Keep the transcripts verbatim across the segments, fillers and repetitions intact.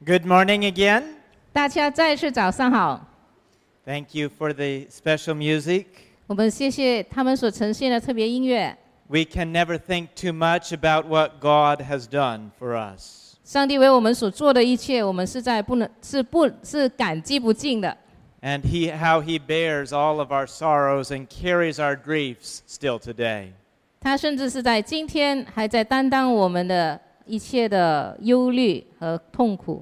Good morning again. 大家再次早上好。 Thank you for the special music. 我们谢谢他们所呈现的特别音乐。 We can never think too much about what God has done for us. 上帝为我们所做的一切，我们是在不能是不是感激不尽的。 And he, how he bears all of our sorrows and carries our griefs still today. 他甚至是在今天还在担当我们的一切的忧虑和痛苦。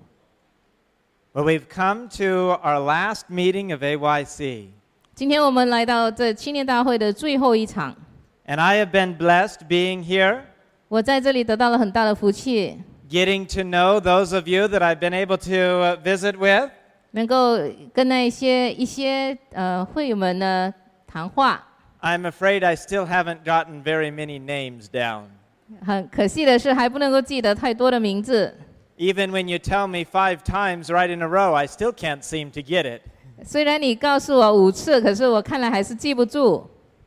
Well, we've come to our last meeting of A Y C. 今天我们来到这青年大会的最后一场。 And I have been blessed being here. 我在这里得到了很大的福气。 Getting to know those of you that I've been able to visit with. 能够跟那一些一些呃会友们呢谈话。 I'm afraid I still haven't gotten very many names down. 很可惜的是，还不能够记得太多的名字。 Even when you tell me five times right in a row, I still can't seem to get it. 虽然你告诉我五次，可是我看来还是记不住。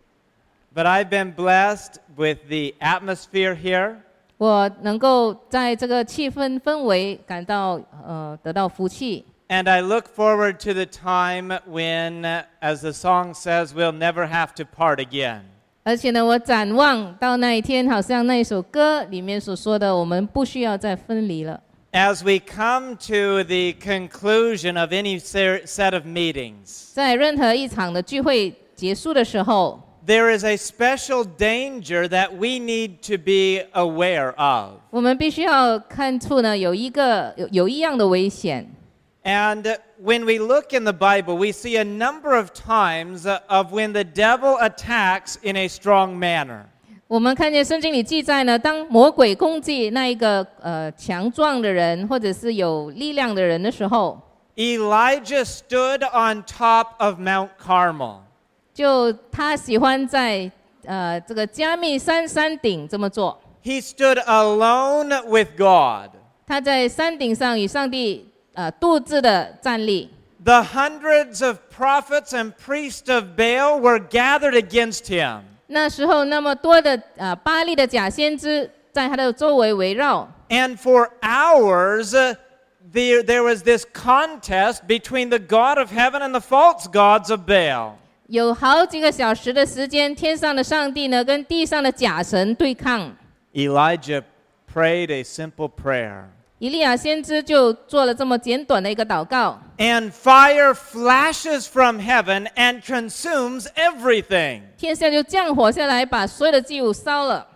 But I've been blessed with the atmosphere here. 我能够在这个气氛氛围感到呃得到福气。 And I look forward to the time when, as the song says, we'll never have to part again. 而且呢，我展望到那一天，好像那一首歌里面所说的，我们不需要再分离了。 As we come to the conclusion of any set of meetings, 在任何一场的聚会结束的时候， there is a special danger that we need to be aware of. 我们必须要看出呢，有一个有有一样的危险。 And when we look in the Bible, we see a number of times of when the devil attacks in a strong manner. 我们看见圣经里记载呢，当魔鬼攻击那一个呃强壮的人或者是有力量的人的时候， Elijah stood on top of Mount Carmel. 就他喜欢在呃这个加密山山顶这么做。 He stood alone with God. 他在山顶上与上帝呃独自的站立。 The hundreds of prophets and priests of Baal were gathered against him. 那时候那么多的呃巴力的假先知在他的周围围绕。 And for hours, uh, there, there was this contest between the God of heaven and the false gods of Baal. 有好几个小时的时间，天上的上帝呢跟地上的假神对抗。 Elijah prayed a simple prayer. 以利亚先知就做了这么简短的一个祷告。 And fire flashes from heaven and consumes everything. 天下就降火下来，把所有的祭物烧了。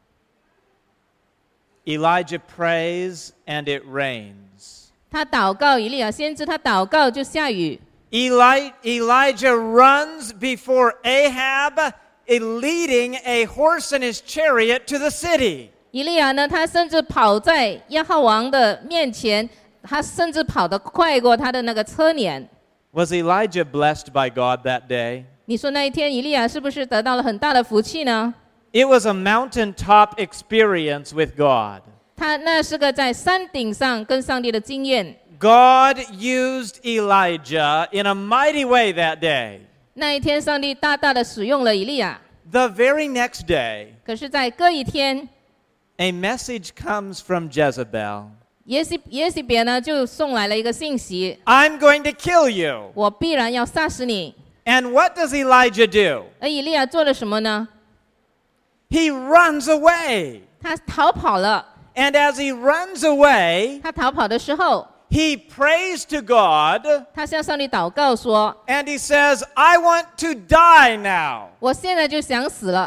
Elijah prays and it rains. 他祷告，以利亚先知他祷告就下雨。 Eli- Elijah runs before Ahab, leading a horse and his chariot to the city. 以利亚呢，他甚至跑在亚哈王的面前，他甚至跑得快过他的那个车辇。 Was Elijah blessed by God that day? 你说那一天，以利亚是不是得到了很大的福气呢？ It was a mountaintop experience with God. 他那是个在山顶上跟上帝的经验。 God used Elijah in a mighty way that day. 那一天，上帝大大的使用了以利亚。 The very next day, 可是，在隔一天， a message comes from Jezebel. 耶西耶西别呢就送来了一个信息： I'm going to kill you. 我必然要杀死你。 And what does Elijah do? 而以利亚做了什么呢？ He runs away. 他逃跑了。 And as he runs away, 他逃跑的时候， he prays to God 他向上帝祷告说 and he says, I want to die now. 我现在就想死了。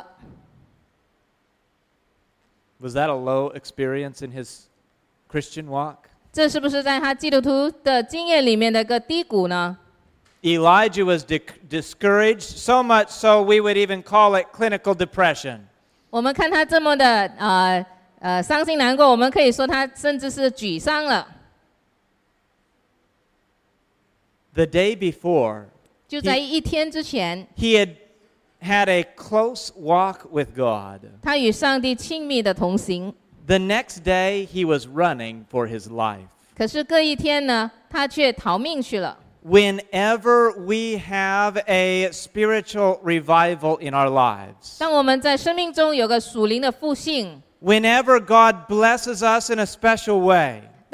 Was that a low experience in his Christian walk? 这是不是在他基督徒的经验里面的一个低谷呢？ Elijah was di- discouraged, so much so we would even call it clinical depression. 我们看他这么的呃呃伤心难过，我们可以说他甚至是沮丧了。 The day before, 就在一天之前， he had had a close walk with God. 他与上帝亲密的同行。 The next day, he was running for his life. 可是隔一天呢，他却逃命去了。 Whenever we have a spiritual revival in our lives, 当我们在生命中有个属灵的复兴， whenever God blesses us in a special way,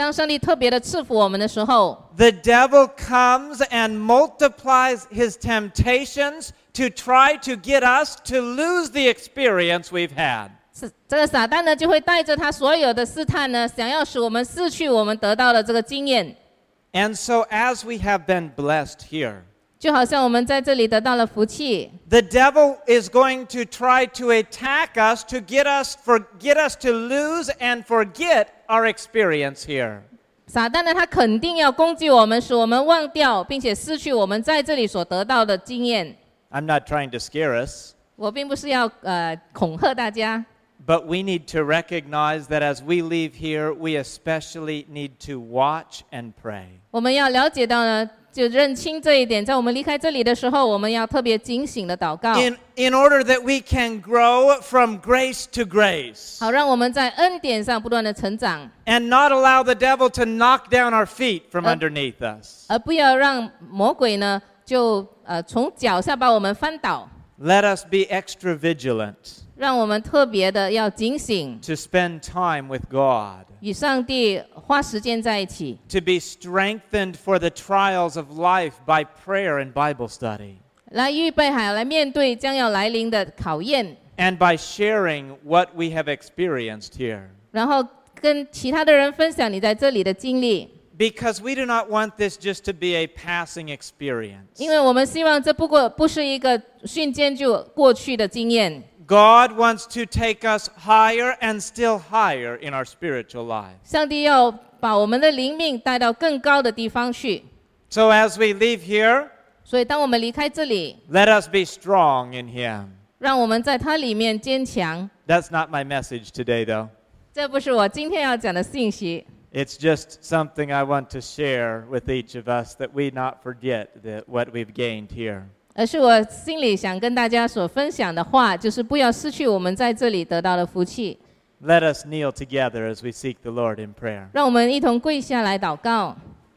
当上帝特别的赐福我们的时候， the devil comes and multiplies his temptations to try to get us to lose the experience we've had. 是这个撒旦呢就会带着他所有的试探呢，想要使我们失去我们得到的这个经验。 And so as we have been blessed here, 就好像我们在这里得到了福气， the devil is going to try to attack us to get us for get us to lose and forget our experience here. 撒旦呢他肯定要攻击我们，使我们忘掉并且失去我们在这里所得到的经验。 I'm not trying to scare us, 我并不是要呃恐吓大家， but we need to recognize that as we leave here, we especially need to watch and pray. 我们要了解到呢，就认清这一点，在我们离开这里的时候，我们要特别警醒的祷告， In in order that we can grow from grace to grace 好让我们在恩典上不断的成长， and not allow the devil to knock down our feet from Uh, underneath us. 而不要让魔鬼呢就呃从脚下把我们翻倒， Let us be extra vigilant 让我们特别的要警醒， to spend time with God, 与上帝花时间在一起， to be strengthened for the trials of life by prayer and Bible study, 来预备好来面对将要来临的考验， and by sharing what we have experienced here. 然后跟其他的人分享你在这里的经历， Because we do not want this just to be a passing experience. 因为我们希望这不过不是一个瞬间就过去的经验。 God wants to take us higher and still higher in our spiritual life. 上帝要把我们的灵命带到更高的地方去， So as we leave here, 所以当我们离开这里， let us be strong in Him. 让我们在他里面坚强。 That's not my message today, though. 这不是我今天要讲的信息， It's just something I want to share with each of us, that we not forget that what we've gained here. 而是我心里想跟大家所分享的话，就是不要失去我们在这里得到的福气。 Let us kneel together as we seek the Lord in prayer. 让我们一同跪下来祷告。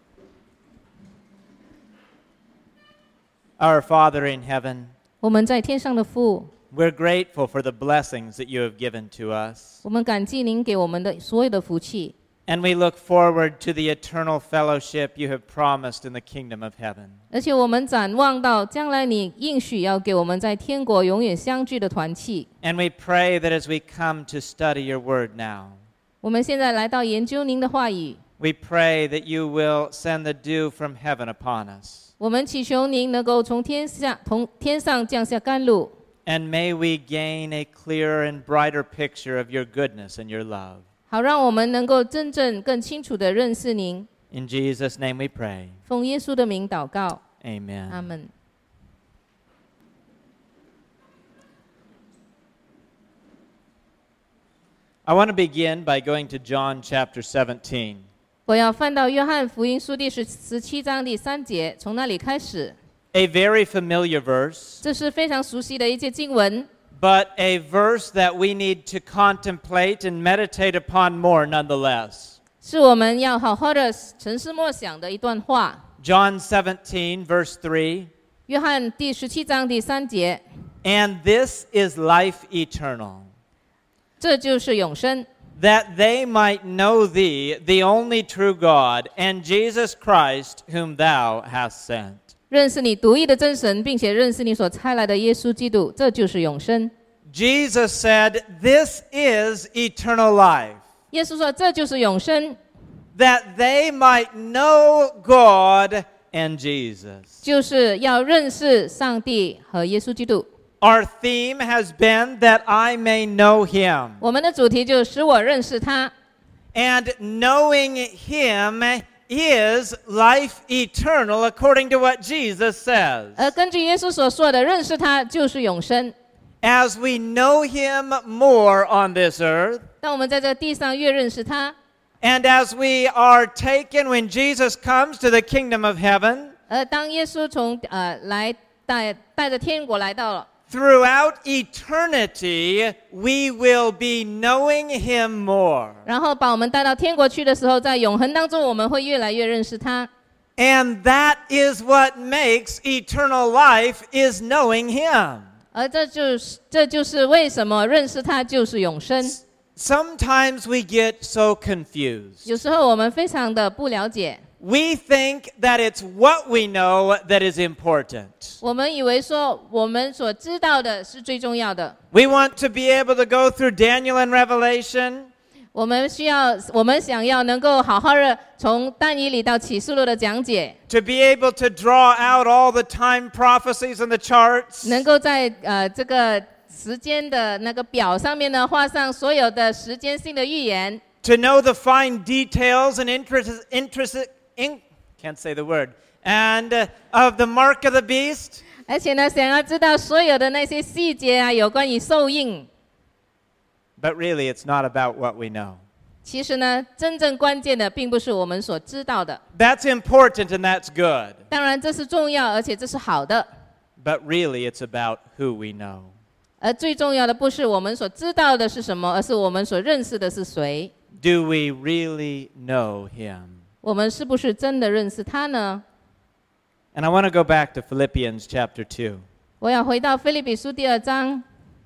Our Father in heaven, 我们在天上的父， we're grateful for the blessings that you have given to us. 我们感激您给我们的所有的福气， And we look forward to the eternal fellowship you have promised in the kingdom of heaven. 而且我们展望到将来你应许要给我们在天国永远相聚的团契。 And we pray that as we come to study your word now, 我们现在来到研究您的话语， we pray that you will send the dew from heaven upon us. 我们祈求您能够从天下从天上降下甘露， And may we gain a clearer and brighter picture of your goodness and your love. 好让我们能够真正更清楚地认识您。 In Jesus' name we pray. 奉耶稣的名祷告， Amen. 阿们。 I want to begin by going to John chapter seventeen. 我要翻到约翰福音书第十十七章第三节，从那里开始。 A very familiar verse, 这是非常熟悉的一节经文， but a verse that we need to contemplate and meditate upon more nonetheless. 是我们要好好的沉思默想的一段话。 John seventeen, verse three. 约翰第十七章第三节， And this is life eternal, 这就是永生， that they might know thee, the only true God, and Jesus Christ, whom thou hast sent. 认识你独一的真神，并且认识你所差来的耶稣基督，这就是永生。 Jesus said, this is eternal life, 耶稣说，这就是永生， that they might know God and Jesus. 就是要认识上帝和耶稣基督。 Our theme has been that I may know him. 我们的主题就是使我认识他， And knowing him is life eternal, according to what Jesus says. 而根据耶稣所说的，认识他就是永生。 As we know him more on this earth, 当我们在这地上越认识他， and as we are taken when Jesus comes to the kingdom of heaven, 而当耶稣从呃来带带着天国来到了， throughout eternity, we will be knowing him more. 然后把我们带到天国去的时候，在永恒当中，我们会越来越认识他。 And that is what makes eternal life, is knowing him. 而这就是这就是为什么认识他就是永生。 sometimes we get so confused. 有时候我们非常的不了解， We think that it's what we know that is important. 我们以为说我们所知道的是最重要的， We want to be able to go through Daniel and Revelation, 我们需要，我们想要能够好好的从但以理到启示录的讲解， to be able to draw out all the time prophecies and the charts, 能够在呃这个时间的那个表上面呢画上所有的时间性的预言， to know the fine details and interest, interest, in, can't say the word, and uh, of the mark of the beast. 而且呢想要知道所有的那些细节啊，有关于受印。 But really, it's not about what we know. 其实呢，真正关键的并不是我们所知道的。 That's important and that's good. 当然，这是重要，而且这是好的。 But really, it's about who we know. 而最重要的不是我们所知道的是什么，而是我们所认识的是谁。 Do we really know him? 我们是不是真的认识他呢？ And I want to go back to Philippians chapter two. 我要回到腓立比书第二章，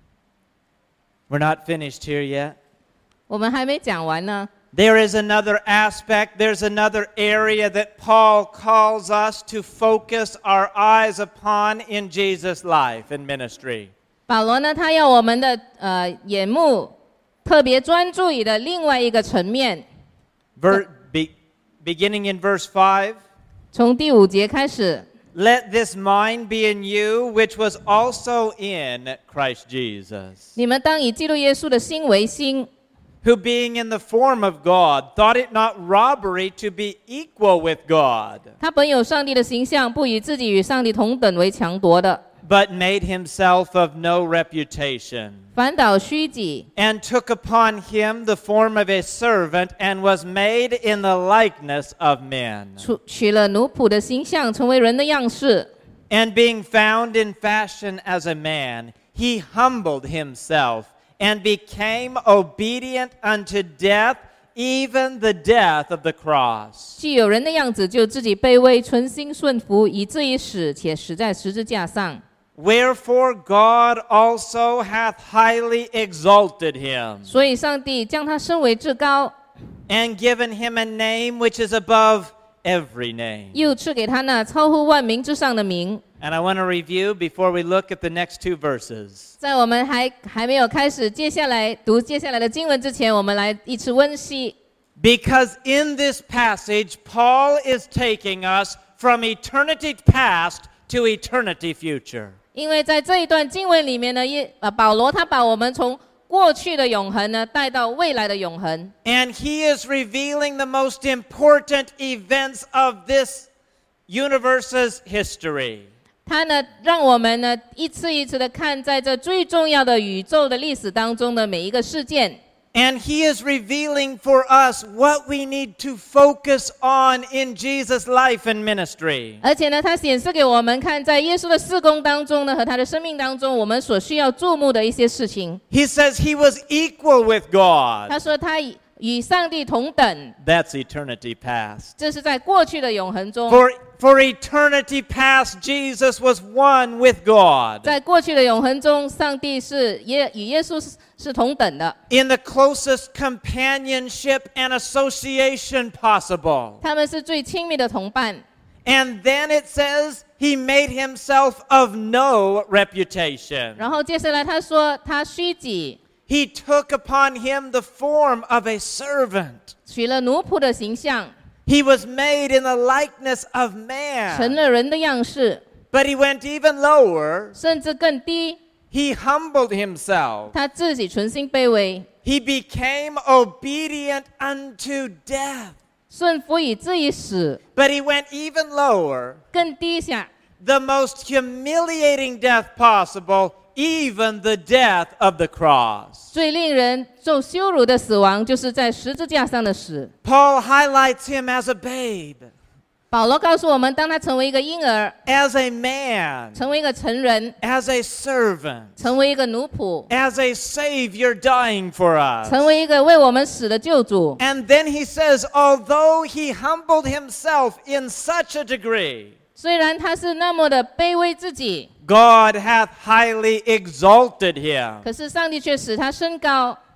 We're not finished here yet. 我们还没讲完呢。 There is another aspect, there's another area that Paul calls us to focus our eyes upon in Jesus' life and ministry. 保罗呢，他要我们的呃眼目特别专注于的另外一个层面， Ver, be, beginning in verse five. 从第五节开始。 Let this mind be in you, which was also in Christ Jesus, 你们当以基督耶稣的心为心， who being in the form of God, thought it not robbery to be equal with God, 他本有上帝的形象，不以自己与上帝同等为强夺的， but made himself of no reputation, 反倒虚己， and took upon him the form of a servant, and was made in the likeness of men. 取取了奴仆的形象，成为人的样式。 And being found in fashion as a man, he humbled himself, and became obedient unto death, even the death of the cross. 既有人的样子，就自己卑微，存心顺服，以至于死，且死在十字架上。 Wherefore God also hath highly exalted him, 所以上帝将他升为至高， and given him a name which is above every name. 又赐给他那超乎万民之上的名。 And I want to review before we look at the next two verses. 在我们还还没有开始接下来读接下来的经文之前，我们来一次温习。 Because in this passage, Paul is taking us from eternity past to eternity future. 因为在这一段经文里面呢，耶呃保罗他把我们从过去的永恒呢带到未来的永恒， And he is revealing the most important events of this universe's history. 他呢让我们呢一次一次的看在这最重要的宇宙的历史当中的每一个事件。 And he is revealing for us what we need to focus on in Jesus' life and ministry. 而且呢，他显示给我们看，在耶稣的事工当中呢，和他的生命当中，我们所需要注目的一些事情。 He says he was equal with God. 他说他与与上帝同等， That's eternity past. 这是在过去的永恒中。 For, for eternity past, Jesus was one with God. 在过去的永恒中，上帝是耶与耶稣是是同等的， In the closest companionship and association possible. 他们是最亲密的同伴。 And then it says he made himself of no reputation. 然后接下来他说他虚己， He took upon him the form of a servant. 取了奴仆的形象， He was made in the likeness of 成 man. 了人的样式， But he went even lower. 甚至更低。 He humbled himself. 他自己存心卑微， He became obedient unto death. 顺服以至于死， But he went even lower. 更低下， The most humiliating death possible, even the death of the cross. 最令人受羞辱的死亡，就是在十字架上的死。 Paul highlights him as a babe, 保罗告诉我们，当他成为一个婴儿， as a man, 成为一个成人， as a servant, 成为一个奴仆， as a savior dying for us. 成为一个为我们死的救主。 And then he says, although he humbled himself in such a degree, 虽然他是那么的卑微自己， God hath highly exalted him. 可是上帝却使他升高。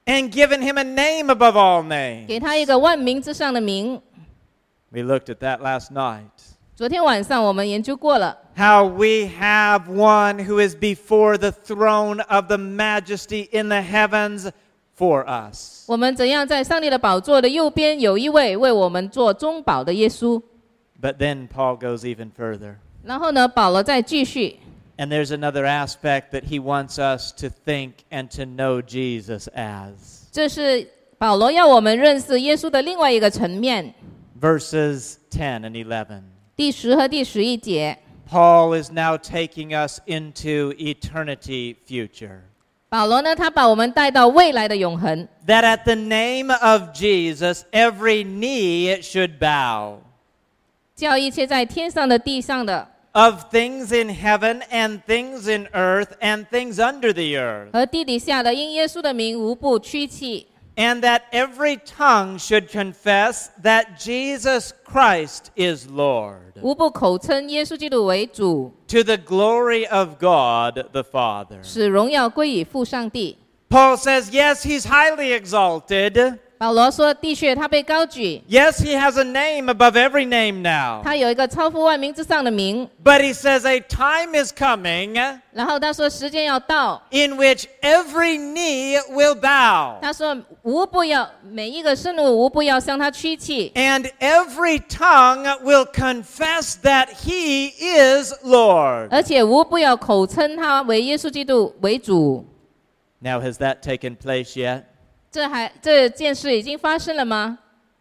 and given him a name above all names. 给他一个万名之上的名。 We looked at that last night. 昨天晚上我们研究过了， How we have one who is before the throne of the majesty in the heavens for us. 我们怎样在上帝的宝座的右边有一位为我们做中保的耶稣。 But then Paul goes even further. 然后呢，保罗再继续， And there's another aspect that he wants us to think and to know Jesus as. 这是保罗要我们认识耶稣的另外一个层面。 Verses ten and eleven. 第十和第十一节， Paul is now taking us into eternity future. 保罗呢，他把我们带到未来的永恒。 That at the name of Jesus, every knee should bow. 叫一切在天上的、地上的 Of things in heaven and things in earth and things under the earth. 和地底下的，因耶稣的名无不屈膝。 And that every tongue should confess that Jesus Christ is Lord. 无不口称耶稣基督为主， To the glory of God the Father. 使荣耀归于父上帝。 Paul says, yes, he's highly exalted. 保罗说，的确他被高举， Yes, he has a name above every name now. 他有一个超乎万名之上的名。 But he says a time is coming 然后他说，时间要到， in which every knee will bow. 他说无不要每一个圣徒无不要向他屈膝， And every tongue will confess that he is Lord. 而且无不要口称他为耶稣基督为主。 Now, has that taken place yet? 这还这件事已经发生了吗？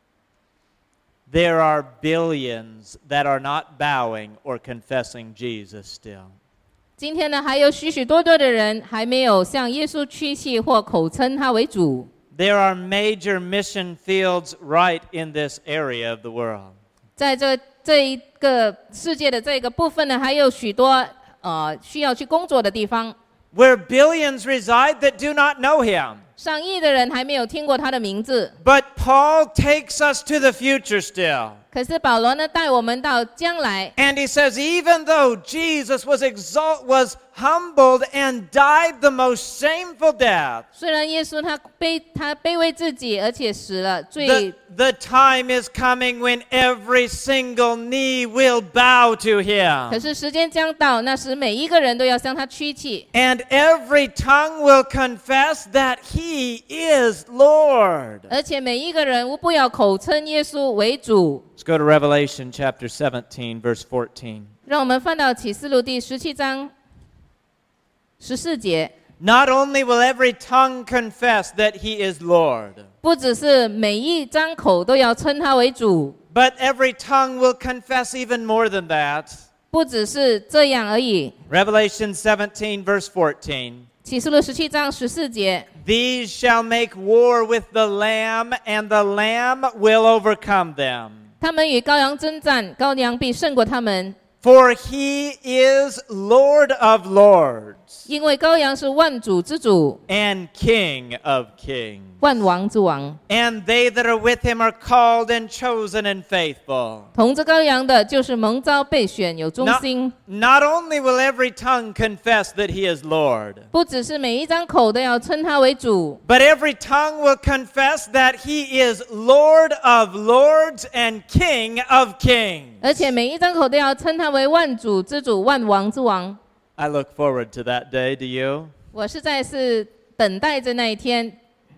There are billions that are not bowing or confessing Jesus still. 今天呢，还有许许多多的人还没有向耶稣屈膝或口称他为主。 There are major mission fields right in this area of the world. 在这这一个世界的这个部分呢，还有许多呃需要去工作的地方， Where billions reside that do not know him. 上亿的人还没有听过他的名字。 But Paul takes us to the future still. 可是保罗呢，带我们到将来。 And he says, even though Jesus was exalt, was humbled and died the most shameful death, 虽然耶稣他卑他卑微自己，而且死了最 the, the time is coming when every single knee will bow to 可 him. 是时间将到，那时每一个人都要向他屈膝， And every tongue will confess that he is Lord. 而且每一个人无不要口称耶稣为主。 Let's go to Revelation chapter seventeen, verse fourteen. 让我们翻到启示录第十七章十四节。 Not only will every tongue confess that he is Lord, 不只是每一张口都要称他为主， but every tongue will confess even more than that. 不只是这样而已。 Revelation seventeen, verse fourteen. 启示录十七章十四节， These shall make war with the Lamb, and the Lamb will overcome them. 他们与羔羊征战，羔羊必胜过他们， For he is Lord of lords 因为羔羊是万主之主， and King of kings. 万王之王。 And they that are with him are called and chosen and faithful. 同着羔羊的，就是蒙召备选，有忠 Not, 心。 not only will every tongue confess that he is Lord, 不只是每一张口都要称他为主， but every tongue will confess that he is Lord of lords and King of kings. 而且每一张口都要称他为万主之主、万王之王。 I look forward to that day, do you? 我实在是等待着那一天，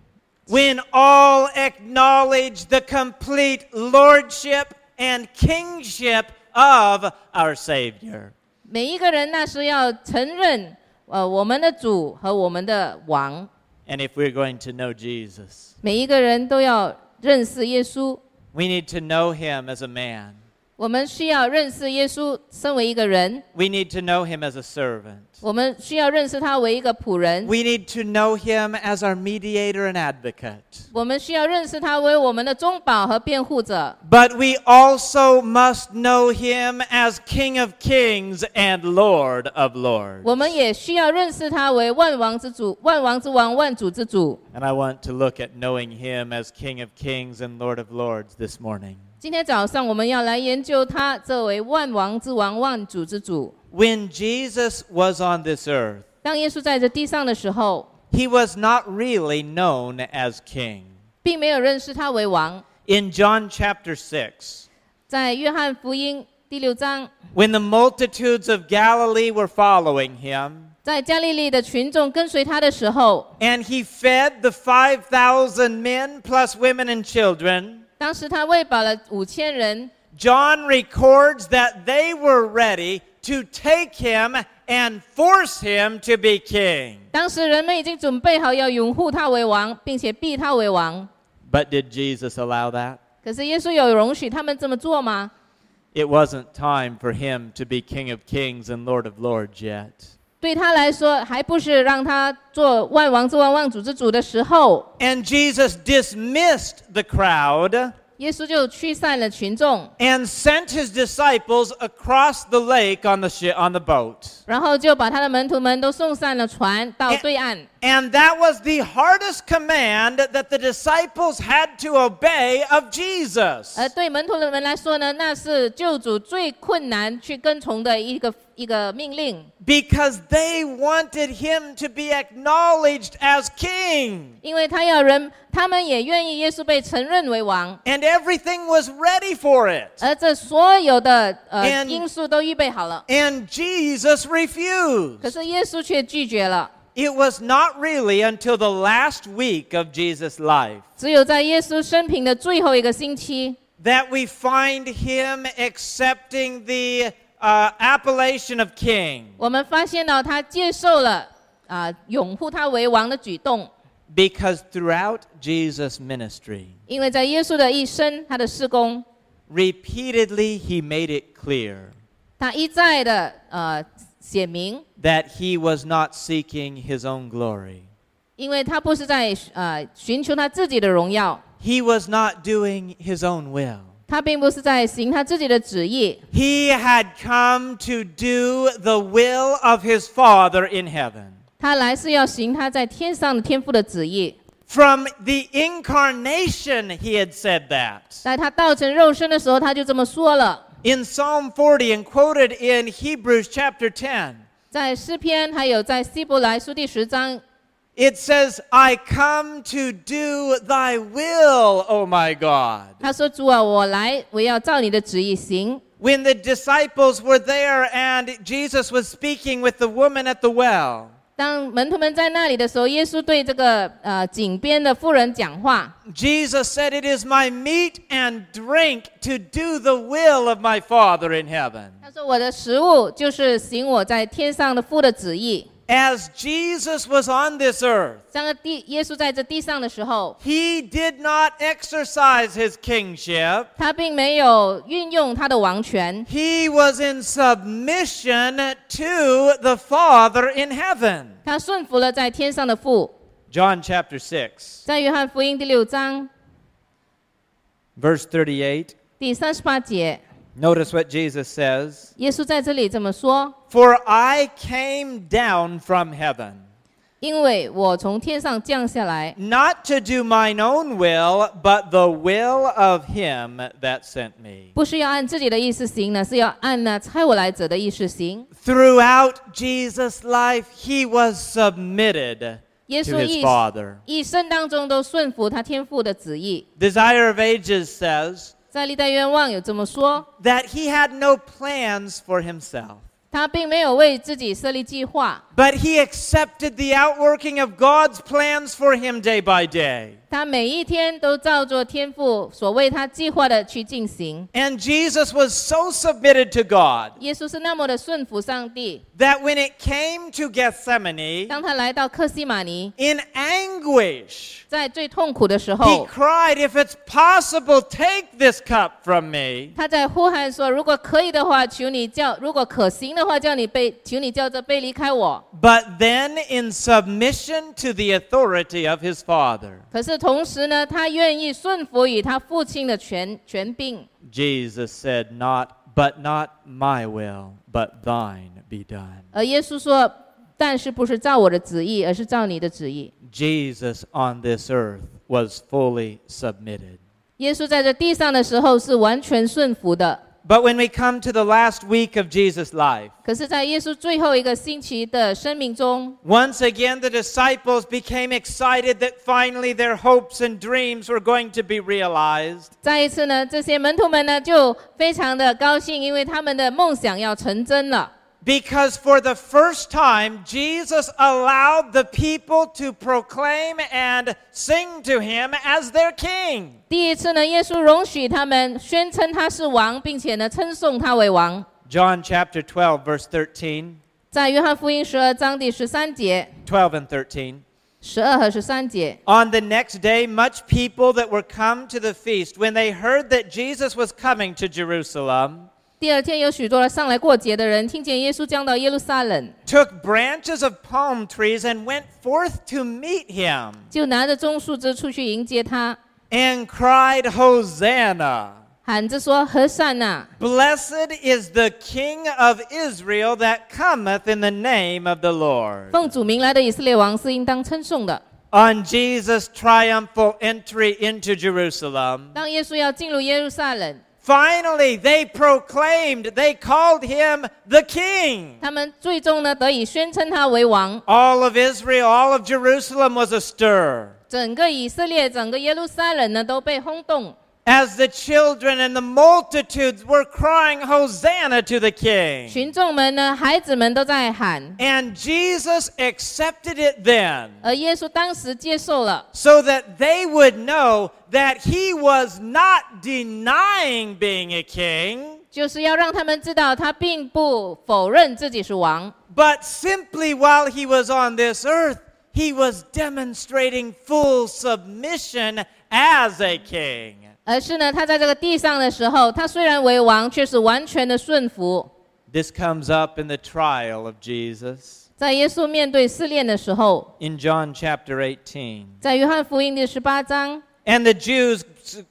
When all acknowledge the complete lordship and kingship of our Savior. 每一个人那时要承认，呃，我们的主和我们的王。 And if we're going to know Jesus, 每一个人都要认识耶稣， we need to know him as a man. 我们需要认识耶稣，身为一个人， We need to know him as a servant. 我们需要认识他为一个仆人， We need to know him as our mediator and advocate. 我们需要认识他为我们的中保和辩护者。 But we also must know him as King of kings and Lord of lords. 我们也需要认识他为万王之主、万王之王、万主之主。 And I want to look at knowing him as King of kings and Lord of lords this morning. 今天早上我们要来研究他这为万王之王、万主之主。 When Jesus was on this earth, 当耶稣在这地上的时候， he was not really known as king. 并没有认识他为王。 In John chapter six, 在约翰福音第六章， when the multitudes of Galilee were following him, 在加利利的群众跟随他的时候， and he fed the five thousand men plus women and children, 当时他喂饱了五千人。 John records that they were ready to take him and force him to be king. 当时人们已经准备好要拥护他为王，并且逼他为王。 But did Jesus allow that? 可是耶稣有容许他们这么做吗？ It wasn't time for him to be King of Kings and Lord of Lords yet. 对他来说，还不是让他做万王之王、万主之主的时候。 And Jesus dismissed the crowd 耶稣就驱散了群众， and sent his disciples across the lake on the shi- on the boat. 然后就把他的门徒们都送上了船到对岸。 And that was the hardest command that the disciples had to obey of Jesus. 而对门徒的们来说呢，那是救主最困难去跟从的一个一个命令， Because they wanted him to be acknowledged as king. 因为他要人，他们也愿意耶稣被承认为王， And everything was ready for it. 而这所有的呃 And- 因素都预备好了， And Jesus 可 refused. 是耶稣却拒绝了。 It was not really until the last week of Jesus' life 只有在耶稣生平的最后一个星期， that we find him accepting the uh, appellation of king. 我们发现到他接受了啊、拥护他为王的举动， Because throughout Jesus' ministry, 因为在耶稣的一生，他的事工， repeatedly he made it clear 他一再的呃写明， that he was not seeking his own glory. 因为他不是在呃寻求他自己的荣耀， He was not doing his own will. 他并不是在行他自己的旨意， He had come to do the will of his Father in heaven. 他来是要行他在天上的天父的旨意。 From the incarnation, he had said that. 在他道成肉身的时候，他就这么说了。 In Psalm forty and quoted in Hebrews chapter ten, 在诗篇还有在希伯来书第十章， it says, I come to do thy will, O my God. 他说：“主啊，我来，我要照你的旨意行。” When the disciples were there and Jesus was speaking with the woman at the well, 当门徒们在那里的时候，耶稣对这个呃井边的妇人讲话。 Jesus said, It is my meat and drink to do the will of my Father in heaven. 他说：“我的食物就是行我在天上的父的旨意。” As Jesus was on this earth, 当个地耶稣在这地上的时候， he did not exercise his kingship. 他并没有运用他的王权， He was in submission to the Father in heaven. 他顺服了在天上的父。 John chapter six, 在约翰福音第六章 verse thirty-eight. 第三十八节， Notice what Jesus says. 耶稣在这里这么说： For I came down from heaven, 因为我从天上降下来， not to do mine own will, but the will of him that sent me. 不是要按自己的意思行呢，是要按那差我来者的意思行。 Throughout Jesus' life, he was submitted 耶 to 稣 his 一 Father. 一生当中都顺服他天父的旨意。 Desire of Ages says 在历代愿望有这么说， that he had no plans for himself, 他并没有为自己设立计划， but he accepted the outworking of God's plans for him day by day. 他每一天都照着天父所为他计划的去进行。 And Jesus was so submitted to God 耶稣是那么的顺服上帝， that when it came to Gethsemane, 当他来到克西马尼， in anguish, 在最痛苦的时 he 候， cried, If it's possible, take this cup from me. 他在呼喊说：“如果可以的话，求你叫；如果可行的话，叫你杯，求你叫这杯离开我。” But then, in submission to the authority of his Father, 可是同时呢，他愿意顺服于他父亲的权权柄。 Jesus said, Not, but not my will, but thine be done. 而耶稣说：“但是不是照我的旨意，而是照你的旨意。” Jesus on this earth was fully submitted. 耶稣在这地上的时候是完全顺服的。 But when we come to the last week of Jesus' life, 可是在耶稣最后一个星期的生命中， once again the disciples became excited that finally their hopes and dreams were going to be realized. 再一次呢，这些门徒们呢就非常的高兴，因为他们的梦想要成真了。 Because for the first time, Jesus allowed the people to proclaim and sing to him as their king. 第一次呢，耶稣容许他们宣称他是王，并且呢称颂他为王。 John chapter twelve, verse thirteen. 在约翰福音十二章第十三节、 twelve and thirteen. 十二和十三节。 On the next day, much people that were come to the feast, when they heard that Jesus was coming to Jerusalem, 第二天有许多上来过节的人，听见耶稣将到耶路撒冷， took branches of palm trees and went forth to meet him, 就拿着棕树枝出去迎接他， and cried, Hosanna! 喊着说：“和散那！ Blessed is the King of Israel that cometh in the name of the Lord. 奉主名来的以色列王是应当称颂的。” On Jesus' triumphal entry into Jerusalem, 当耶稣要进入耶路撒冷， finally they proclaimed, they called him the King. 他们最终呢得以宣称他为王。 All of Israel, all of Jerusalem was astir, 整个以色列，整个耶路撒冷呢都被轰动。 as the children and the multitudes were crying, Hosanna to the King. 群众们呢，孩子们都在喊， And Jesus accepted it then, 而耶稣当时接受了， so that they would know that he was not denying being a king, 就是要让他们知道他并不否认自己是王， but simply while he was on this earth, he was demonstrating full submission as a king. 而是呢，他在这个地上的时候，他虽然为王，却是完全的顺服。 This comes up in the trial of Jesus. 在耶稣面对试炼的时候， In John chapter eighteen. 在约翰福音第十八章， And the Jews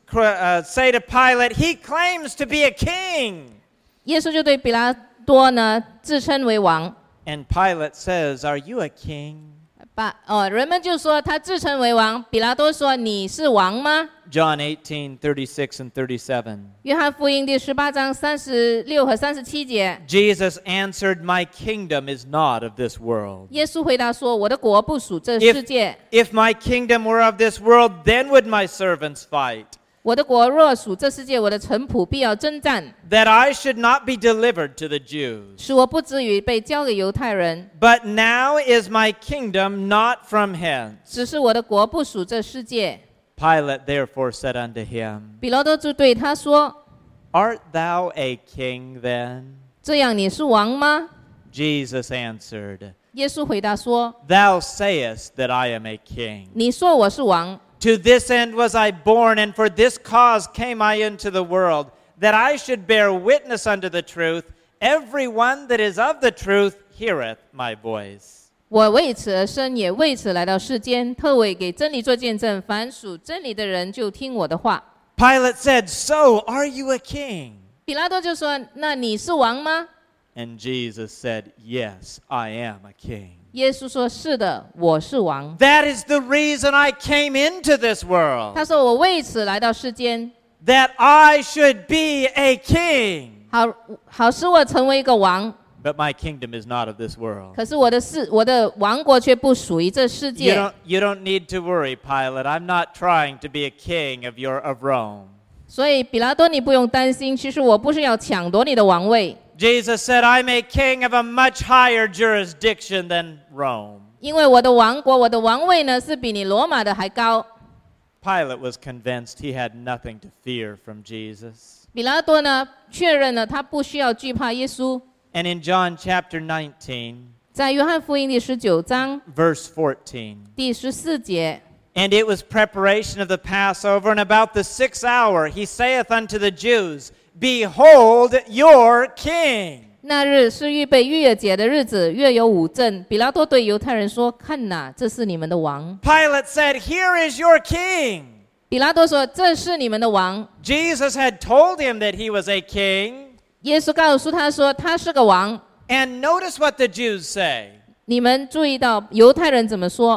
uh, say to Pilate, he claims to be a king. 耶稣就对比拉多呢自称为王。 And Pilate says, are you a king? 把哦，人们就说他自称为王。比拉多说：“你是王吗？” John eighteen, thirty-six and thirty-seven. 约翰福音第十八章三十六和三十七节， Jesus answered, my kingdom is not of this world. 耶稣回答说：“我的国不属这世界。 If my kingdom were of this world, then would my servants fight, 我的国若属这世界，我的臣仆必要征战， that I should not be delivered to the Jews. 使我不至于被交给犹太人。 But now is my kingdom not from hence. 只是我的国不属这世界。” Pilate therefore said unto him, 比拉多就对他说 Art thou a king then?：“ 这样你是王吗 Jesus answered,？” 耶稣回答说 Thou sayest that I am a king.：“ 你说我是王。 To this end was I born, and for this cause came I into the world, that I should bear witness unto the truth. Every one that is of the truth heareth my voice. 我为此而生，也为此来到世间，特为给真理做见证。凡属真理的人就听我的话。” Pilate said, So are you a king? 比拉多就说：“那你是王吗 And Jesus said, Yes, I am a king.？” 耶稣说：“是的，我是王。 That is the reason I came into this world, 他说：“我为此来到世间， that I should be a king. 好好使我成为一个王。 But my kingdom is not of this world. 可是我的世，我的王国却不属于这世 You 界。 don't, you don't need to worry, Pilate. I'm not trying to be a king of, your, of Rome. ” 所以比拉多，你不用担心，其实我不是要抢夺你的王位， Jesus said, I'm a king of a much higher jurisdiction than Rome. 因为我的王国，我的王位呢是比你罗马的还高。 Pilate was convinced he had nothing to fear from Jesus. 比拉多呢确认了他不需要惧怕耶稣。 And in John chapter nineteen, 在约翰福音第十九章 verse fourteen, 第十四节， And it was preparation of the Passover, and about the sixth hour he saith unto the Jews, Behold your king. 那日是预备逾越节的日子，月有五正。比拉多对犹太人说：“看哪，这是你们的王。” Pilate said, Here is your king. 比拉多说：“这是你们的王。” Jesus had told him that he was a king. 耶稣告诉他说：“他是个王。” And notice what the Jews say. 你们注意到犹太人怎么说？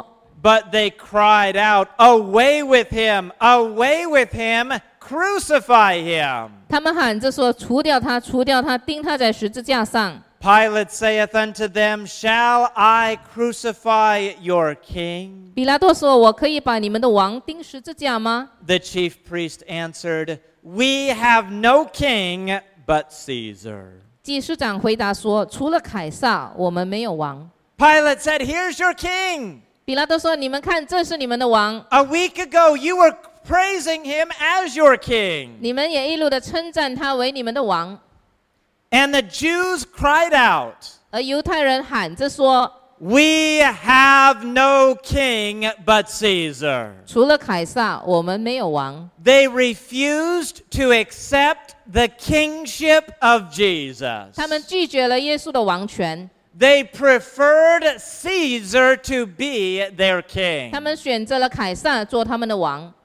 But they cried out, "Away with him! Away with him! Crucify him!" 他们喊着说：“除掉他，除掉他，钉他在十字架上。” Pilate saith unto them, "Shall I crucify your king?" 比拉多说：“我可以把你们的王钉十字架吗？” The chief priest answered, "We have no king but Caesar." 祭司长回答说：“除了凯撒，我们没有王。” Pilate said, "Here's your king." 比拉多说：“你们看，这是你们的王。 A week ago you were praising him as your king." 你们也一路的称赞他为你们的王。” And the Jews cried out, 而犹太人喊着说：“ "We have no king but Caesar." 除了凯撒，我们没有王。” They refused to accept the kingship of Jesus. 他们拒绝了耶稣的王权， They preferred Caesar to be their 他 king. 们选择了凯撒做他们的王。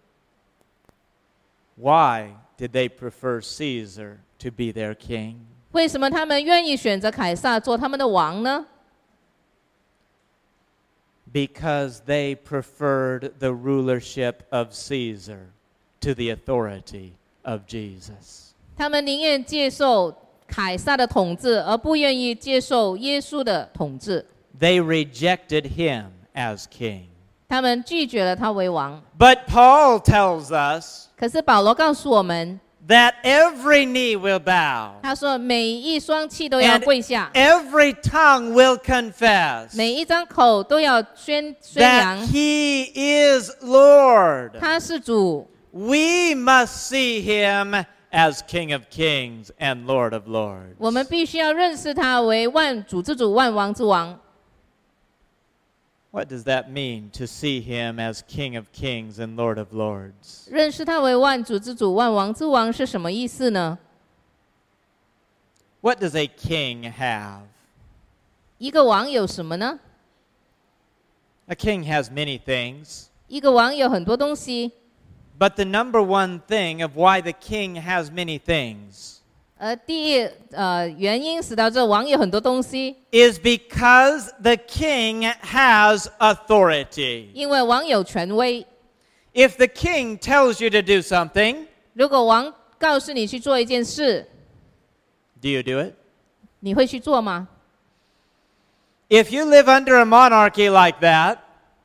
Why did they prefer Caesar to be their king? 为什么他们愿意选择凯撒做他们的王呢？ Because they preferred the rulership of Caesar to the authority of Jesus. 他们宁愿接受凯撒的统治，而不愿意接受耶稣的统治。 They rejected him as king. 他们拒绝了他为王。 But Paul tells us 可是保罗告诉我们， that every knee will bow 他说每一双膝都要 and 跪下， every tongue will confess 每一张口都要宣宣 that 扬 he is Lord. 他是主。 We must see him as King of Kings and Lord of Lords. 我们必须要认识他为万主之主、万王之王。 What does that mean, to see him as King of Kings and Lord of Lords? 认识他为万主之主、万王之王是什么意思呢？ What does a king have? 一个王有什么呢？ A king has many things, 一个王有很多东西， but the number one thing of why the king has many things 而第一呃原因使到这王有很多东西， is because the king has authority. 因为王有权威。 If the king tells you to do something, 如果王告诉你去做一件事， do you do it? 你会去做吗？ If you live under a monarchy like that,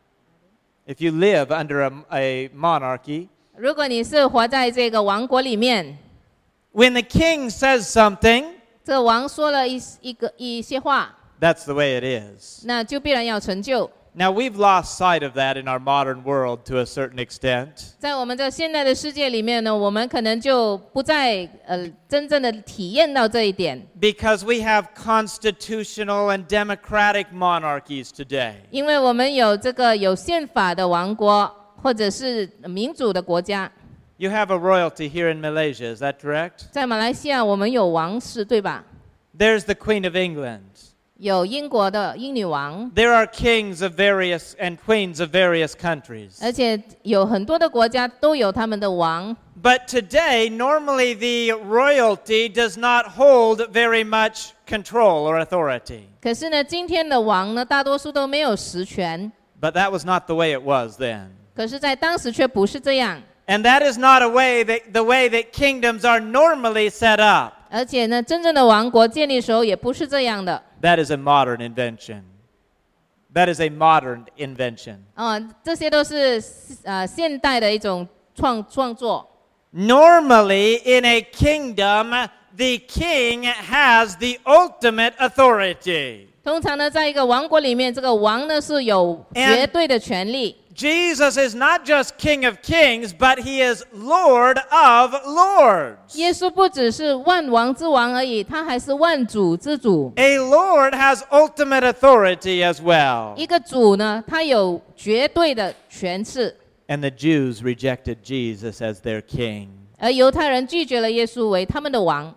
if you live under a, a monarchy, 如果你是活在这个王国里面， when the king says something, 这个王说了一一个一些话， that's the way it is. 那就必然要成就。 Now, we've lost sight of that in our modern world to a certain extent. 在我们这现代的世界里面呢，我们可能就不再呃真正的体验到这一点， Because we have constitutional and democratic monarchies today. 因为我们有这个有宪法的王国，或者是民主的国家。 You have a royalty here in Malaysia, is that correct? 在马来西亚，我们有王室，对吧？ There's the Queen of England. 有英国的英女王， There are kings of various and queens of various countries. 而且有很多的国家都有他们的王。 But today, normally the royalty does not hold very much control or authority. 可是呢，今天的王呢，大多数都没有实权。 But that was not the way it was then. 可是，在当时却不是这样。 And that is not a way that, the way that kingdoms are normally set up. 而且呢，真正的王国建立的时候也不是这样的。 That is a modern invention. That is a modern invention. 哦，这些都是呃现代的一种创创作。 Normally, in a kingdom, the king has the ultimate authority. 通常呢，在一个王国里面，这个王呢是有绝对的权利。 Jesus is not just King of Kings, but he is Lord of Lords. 耶稣不只是万王之王而已，他还是万主之主。 A Lord has ultimate authority as well. 一个主呢，他有绝对的权势。 And the Jews rejected Jesus as their king. 而犹太人拒绝了耶稣为他们的王。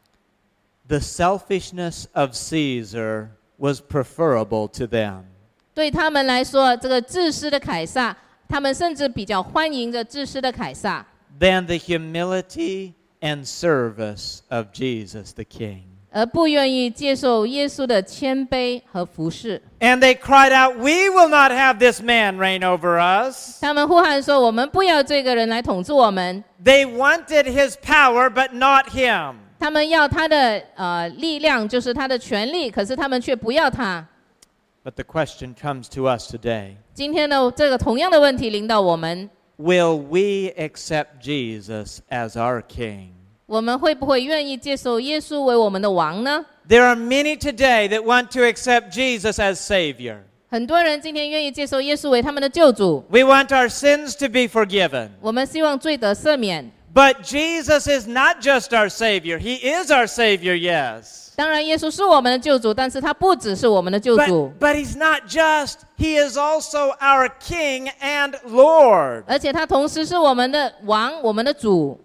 The selfishness of Caesar was preferable to them. 对他们来说，这个自私的凯撒，他们甚至比较欢迎着自私的凯撒， Than the humility and service of Jesus the King. 而不愿意接受耶稣的谦卑和服侍。 And they cried out, "We will not have this man reign over us." 他们呼喊说：“我们不要这个人来统治我们。” They wanted his power, but not him. 他们要他的呃力量，就是他的权利，可是他们却不要他。 But the question comes to us today. 今天呢，这个同样的问题临到我们。 Will we accept Jesus as our King? 我们会不会愿意接受耶稣为我们的王呢？ There are many today that want to accept Jesus as Savior. 很多人今天愿意接受耶稣为他们的救主。 We want our sins to be forgiven. 我们希望罪得赦免。 But Jesus is not just our Savior. He is our Savior, yes. 当然，耶稣是我们的救主，但是他不只是我们的救主。 But, but He's not just. He is also our King and Lord. 而且他同时是我们的王，我们的主。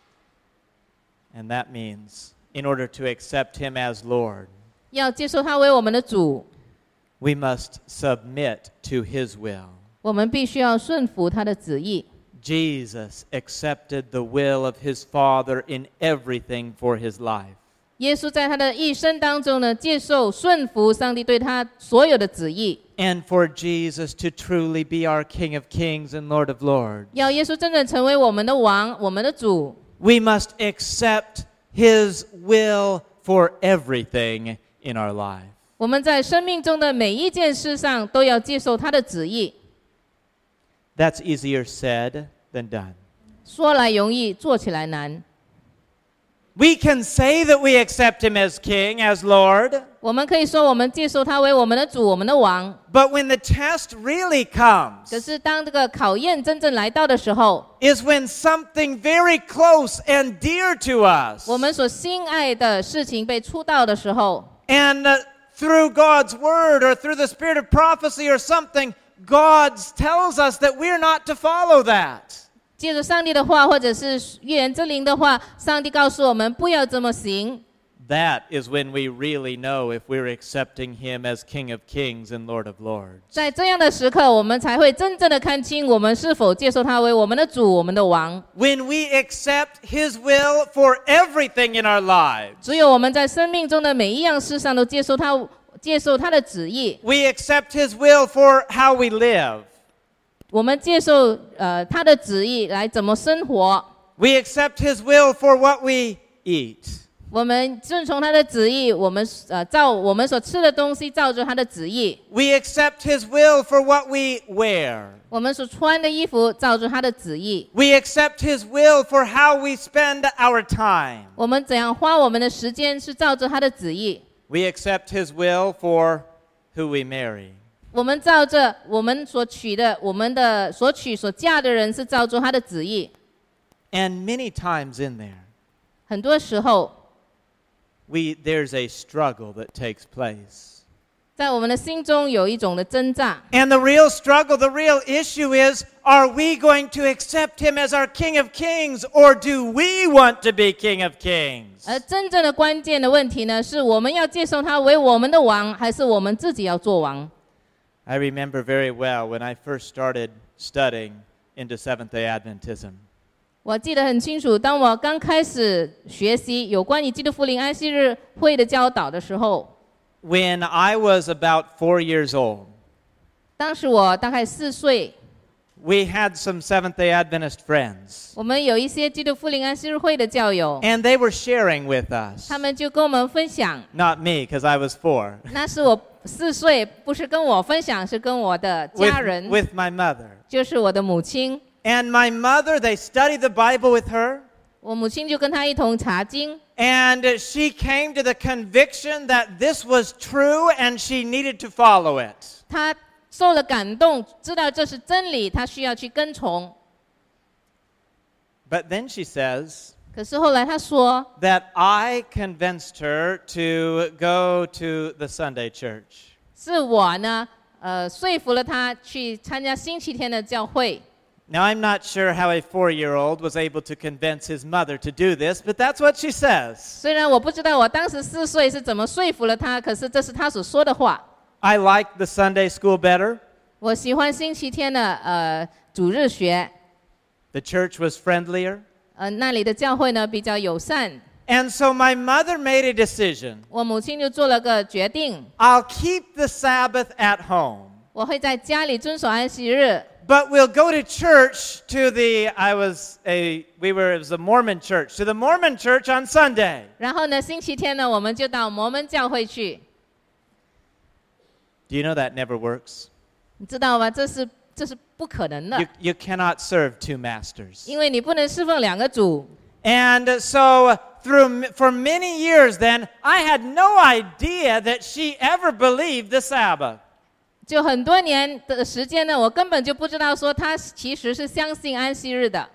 And that means, in order to accept Him as Lord, 要接受他为我们的主， we must submit to His will. 我们必须要顺服他的旨意。 Jesus accepted the will of His Father in everything for His life. 耶稣在他的一生当中呢，接受顺服上帝对他所有的旨意。 And for Jesus to truly be our King of Kings and Lord of Lords, 要耶稣真正成为我们的王，我们的主。 we must accept His will for everything in our life. 我们在生命中的每一件事上都要接受他的旨意。 That's easier said than done. 说来容易，做起来难。 We can say that we accept Him as King, as Lord, 我们可以说我们接受他为我们的主，我们的王。 but when the test really comes, 可是当这个考验真正来到的时候， is when something very close and dear to us, 我们所心爱的事情被触到的时候， and uh, through God's Word or through the Spirit of prophecy or something, God tells us that we're not to follow that. 借着上帝的话，或者是预言之灵的话，上帝告诉我们不要这么行。 That is when we really know if we're accepting Him as King of Kings and Lord of Lords. 在这样的时刻，我们才会真正的看清我们是否接受他为我们的主，我们的王。 When we accept His will for everything in our lives, 只有我们在生命中的每一样事上都接受他，接受他的旨意。 we accept His will for how we live. 我们接受呃他的旨意来怎么生活。 We accept His will for what we eat. 我们顺从他的旨意，我们呃照我们所吃的东西，照着他的旨意。 We accept His will for what we wear. 我们所穿的衣服，照着他的旨意。 We accept His will for how we spend our time. 我们怎样花我们的时间，是照着他的旨意。 We accept His will for who we marry. 我们照着我们所娶的，我们的所娶所嫁的人，是照着他的旨意。 And many times in there, 很多时候， we there's a struggle that takes place. 在我们的心中有一种的挣扎。 And the real struggle, the real issue is, are we going to accept Him as our King of Kings, or do we want to be King of Kings? 而真正的关键的问题呢，是我们要接受他为我们的王，还是我们自己要做王？ I remember very well when I first started studying into Seventh-day Adventism. 我记得很清楚，当我刚开始学习有关于基督复临安息日会的教导的时候， When I was about four years old, 当时我大概四岁， we had some Seventh-day Adventist friends, 我们有一些基督复临安息日会的教友， and they were sharing with us. 他们就跟我们分享， Not me, because I was four. 那是我四岁，不是跟我分享，是跟我的 with, 家人， with my mother. 就是我的母亲。 And my mother, they studied the Bible with her, 我母亲就跟她一同查经， and she came to the conviction that this was true and she needed to follow it. 她受了感动，知道这是真理，她需要去跟从。 But then she says 可是后来她说， that I convinced her to go to the Sunday church. 是我呢，呃，说服了她去参加星期天的教会。 Now, I'm not sure how a four-year-old was able to convince his mother to do this, but that's what she says. 虽然我不知道我当时四岁是怎么说服了她，可是这是她所说的话。 I liked the Sunday school better. 我喜欢星期天的呃主日学， The church was friendlier. 呃那里的教会呢比较友善。 And so my mother made a decision. 我母亲就做了个决定， I'll keep the Sabbath at home, 我会在家里遵守安息日， but we'll go to church to the, I was a, we were, it was a Mormon church, to the Mormon church on Sunday. 然后呢，星期天呢，我们就到摩门教会去。 Do you know that never works? 你知道吗？这是这是不可能的 You,，you cannot serve two masters. 因为你不能侍奉两个主。 And so through for many years then, I had no idea that she ever believed the Sabbath. 就很多年的时间呢，我根本就不知道说他其实是相信安息日的。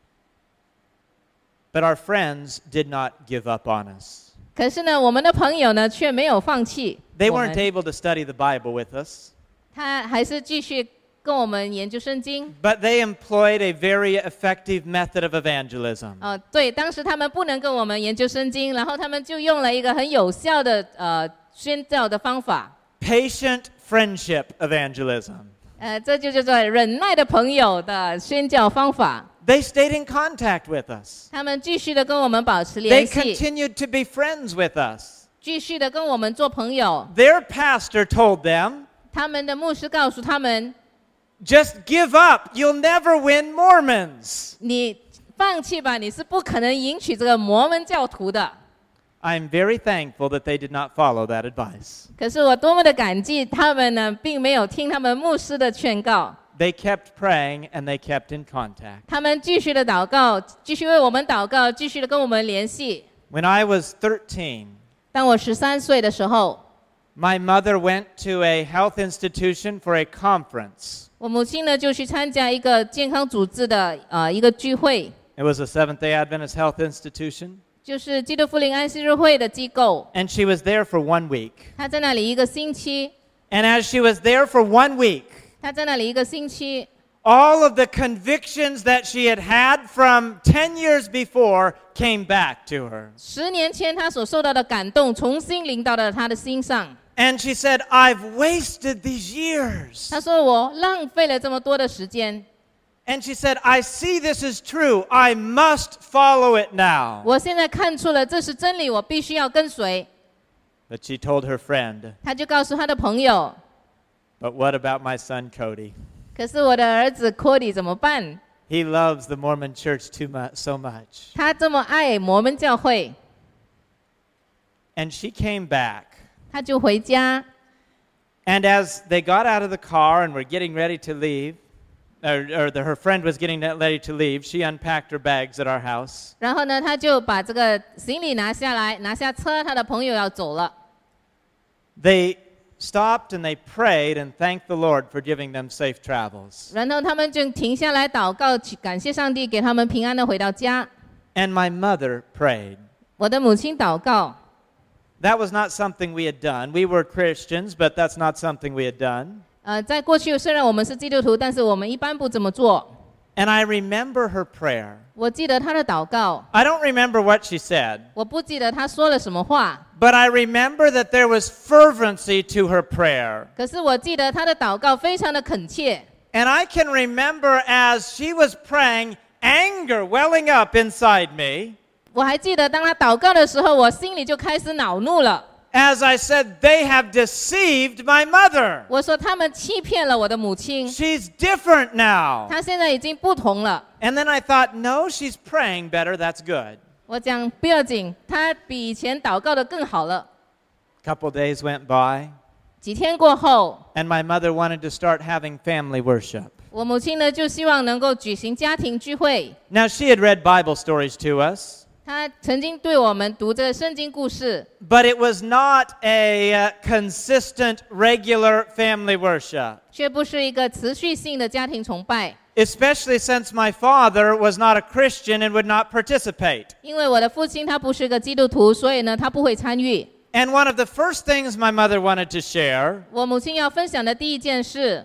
But our friends did not give up on us. 可是呢，我们的朋友呢却没有放弃 They 我们 weren't able to study the Bible with us, 他还是继续跟我们研究圣经。 but they employed a very effective method of evangelism. 呃，对，当时他们不能跟我们研究圣经，然后他们就用了一个很有效的呃宣教的方法， Patient friendship evangelism. 呃，这就叫做忍耐的朋友的宣教方法。 They stayed in contact with us. 他们继续的跟我们保持 They 联系， continued to be friends with us. 继续的跟我们做朋友。 Their pastor told them, 他们的牧师告诉他们 just give up. You'll never win Mormons.：“ 你放弃吧，你是不可能迎娶这个摩门教徒的。” I'm very thankful that they did not follow that advice. 可是我多么的感激他们呢，并没有听他们牧师的劝告， They kept praying and they kept in contact. 他们继续的祷告，继续为我们祷告，继续的跟我们联系。 When I was thirteen, 当我十三岁的时候， my mother went to a health institution for a conference. 我母亲呢就去参加一个健康组织的呃一个聚会， It was a Seventh-day Adventist health institution. 就是基督福临安息日会的机构。 And she was there for one week. 她在那里一个星期， And as she was there for one week, 她在那里一个星期， all of the convictions that she had had from ten years before came back to her. 十年前她所受到的感动，重新临到了她的心上。 And she said, I've wasted these years. 她说：“我浪费了这么多的时间。 And she said, I see this is true. I must follow it now. 我现在看出了这是真理，我必须要跟随。 But she told her friend, ” 她就告诉她的朋友 but what about my son Cody?：“ 可是我的儿子 Cody 怎么办？ He loves the Mormon church too much, so much. 他这么爱摩门教会。” And she came back. 他就回家。 And as they got out of the car and were getting ready to leave, or, or the, her friend was getting ready to leave, she unpacked her bags at our house. 然后呢，他就把这个行李拿下来，拿下车，他的朋友要走了。 They stopped and they prayed and thanked the Lord for giving them safe travels. 然后他们就停下来祷告，感谢上帝给他们平安的回到家。 And my mother prayed. 我的母亲祷告， That was not something we had done. We were Christians, but that's not something we had done. 呃，在过去虽然我们是基督徒，但是我们一般不这么做。 And I remember her prayer. 我记得她的祷告， I don't remember what she said, 我不记得她说了什么话， but I remember that there was fervency to her prayer. 可是我记得她的祷告非常的恳切。 And I can remember as she was praying, anger welling up inside me. 我还记得当她祷告的时候，我心里就开始恼怒了。 As I said, they have deceived my mother. 我说他们欺骗了我的母亲， She's different now. 她现在已经不同了。 And then I thought, no, she's praying better. That's good. 我讲不要紧，她比以前祷告的更好了。 A couple days went by, 几天过后， and my mother wanted to start having family worship. 我母亲呢就希望能够举行家庭聚会。 Now, she had read Bible stories to us, 她曾经对我们读这个圣经故事， but it was not a uh, consistent, regular family worship, 却不是一个持续性的家庭崇拜。 especially since my father was not a Christian and would not participate. 因为我的父亲他不是个基督徒，所以呢他不会参与。 And one of the first things my mother wanted to share 我母亲要分享的第一件事，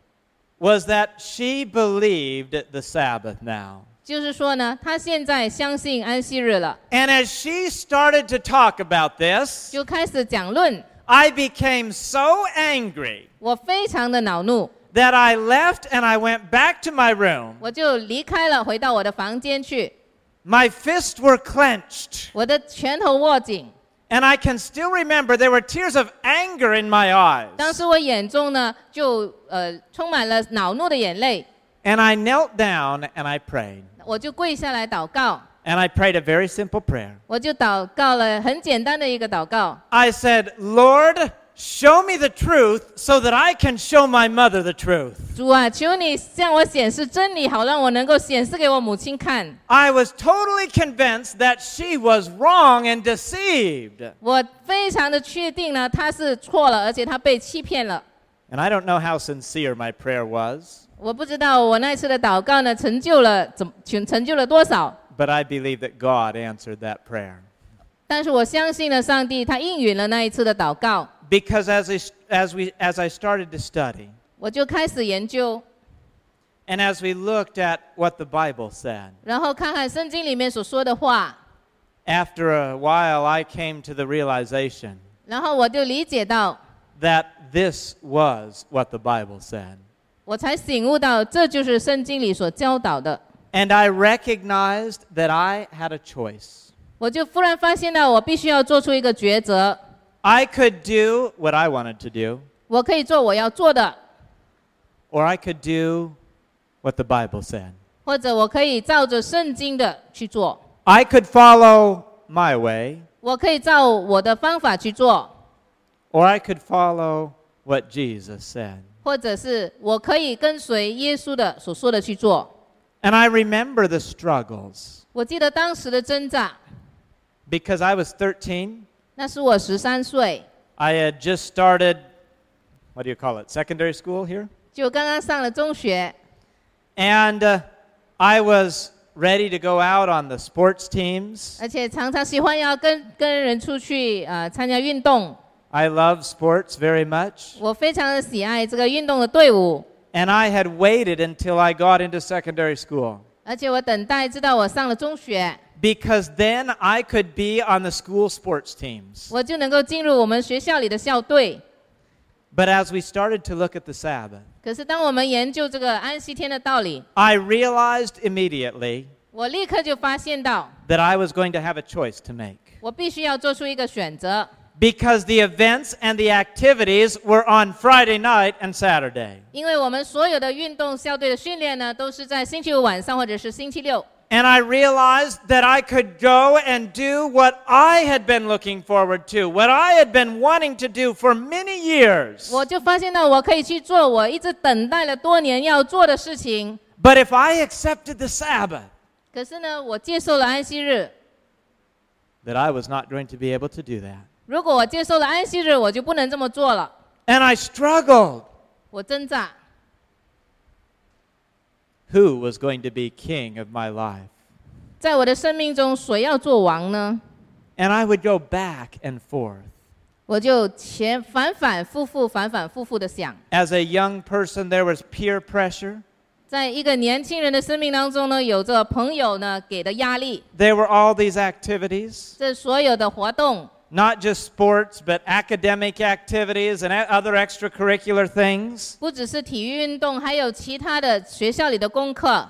was that she believed the Sabbath now. 就是说呢，她现在相信安息日了， And as she started to talk about this, 就开始讲论。 I became so angry 我非常的恼怒， that I left and I went back to my room. 我就离开了，回到我的房间去。 My fists were clenched. 我的拳头握紧。 And I can still remember there were tears of anger in my eyes. 当时我眼中呢，就呃充满了恼怒的眼泪。 And I knelt down and I prayed. 我就跪下来祷告。 And I prayed a very simple prayer. 我就祷告了很简单的一个祷告。 I said, Lord, show me the truth so that I can show my mother the truth. 主啊，求你向我显示真理，好让我能够显示给我母亲看。 I was totally convinced that she was wrong and deceived. 我非常的确定呢，她是错了，而且她被欺骗了。 And I don't know how sincere my prayer was. 我不知道我那次的祷告呢，成就了怎成成就了多少。 But I believe that God answered that prayer. 但是我相信呢，上帝他应允了那一次的祷告。 Because as I, as we, as I started to study, 我就开始研究， and as we looked at what the Bible said, 然后看看圣经里面所说的话， after a while I came to the realization 然后我就理解到， that this was what the Bible said. 我才醒悟到，这就是圣经里所教导的。 And I recognized that I had a choice. 我就忽然发现到，我必须要做出一个抉择。 I could do what I wanted to do, 我可以做我要做的， or I could do what the Bible said. 或者我可以照着圣经的去做。 I could follow my way, 我可以照我的方法去做， or I could follow what Jesus said. 或者是我可以跟随耶稣的所说的去做。 And I remember the struggles 我记得当时的挣扎， because I was thirteen. 那是我十三岁， I had just started, what do you call it, secondary school here? 就刚刚上了中学， And uh, I was ready to go out on the sports teams. 而且常常喜欢要跟跟人出去呃参加运动。 I love sports very much. 我非常的喜爱这个运动的队伍， And I had waited until I got into secondary school, 而且我等待直到我上了中学， because then I could be on the school sports teams. 我就能够进入我们学校里的校队。 But as we started to look at the Sabbath, 可是当我们研究这个安息天的道理， I realized immediately 我立刻就发现到， that I was going to have a choice to make. 我必须要做出一个选择， Because the events and the activities were on Friday night and Saturday. 因为我们所有的运动校队的训练呢，都是在星期五晚上或者是星期六。 And I realized that I could go and do what I had been looking forward to, what I had been wanting to do for many years. 我就发现到我可以去做我一直等待了多年要做的事情。 But if I accepted the Sabbath, 可是呢，我接受了安息日。 that I was not going to be able to do that. 如果我接受了安息日，我就不能这么做了。 And I struggled. 我挣扎， Who was going to be king of my life? 在我的生命中，谁要做王呢？ And I would go back and forth. 我就前反反复复、反反复复的想。 As a young person, there was peer pressure. 在一个年轻人的生命当中呢，有着朋友呢给的压力， There were all these activities, 这所有的活动， not just sports, but academic activities and e- other extracurricular things. 不只是体育运动，还有其他的学校里的功课。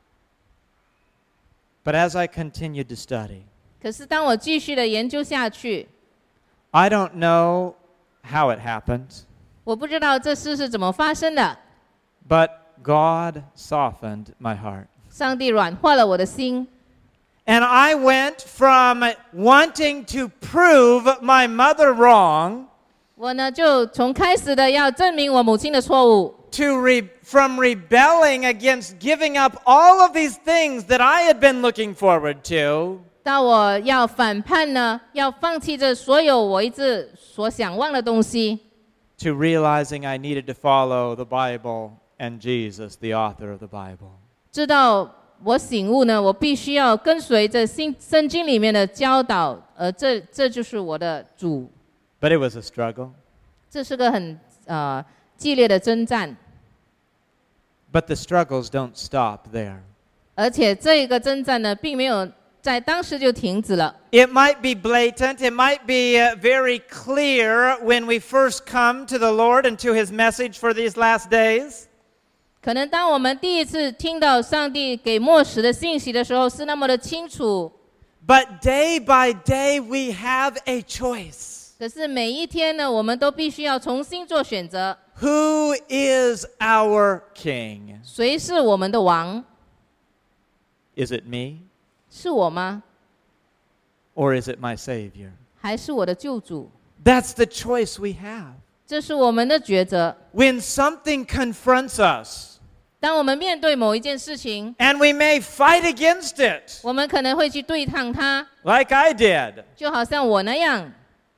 But as I continued to study, 可是当我继续的研究下去， I don't know how it happened, 我不知道这事是怎么发生的。 but God softened my heart. 上帝软化了我的心， And I went from wanting to prove my mother wrong 我呢就从开始的要证明我母亲的错误， to re- from rebelling against giving up all of these things that I had been looking forward to, 到我要反叛呢，要放弃这所有我一直所想望的东西， to realizing I needed to follow the Bible and Jesus, the author of the Bible. 知道我醒悟呢，我必须要跟随着新圣经里面的教导，而这这就是我的主。 But it was a struggle. 这是个很呃激烈的征战， But the struggles don't stop there. 而且这个征战呢，并没有在当时就停止了。 It might be blatant, it might be uh, very clear when we first come to the Lord and to His message for these last days. 可能当我们第一次听到上帝给末时的信息的时候，是那么的清楚。 But day by day we have a choice. 可是每一天呢，我们都必须要重新做选择。 Who is our king? 谁是我们的王？ Is it me? 是我吗？ Or is it my Savior? 还是我的救主？ That's the choice we have. 这是我们的抉择。 When something confronts us, 当我们面对某一件事情， and we may fight against it, 我们可能会去对抗它， like I did. 就好像我那样。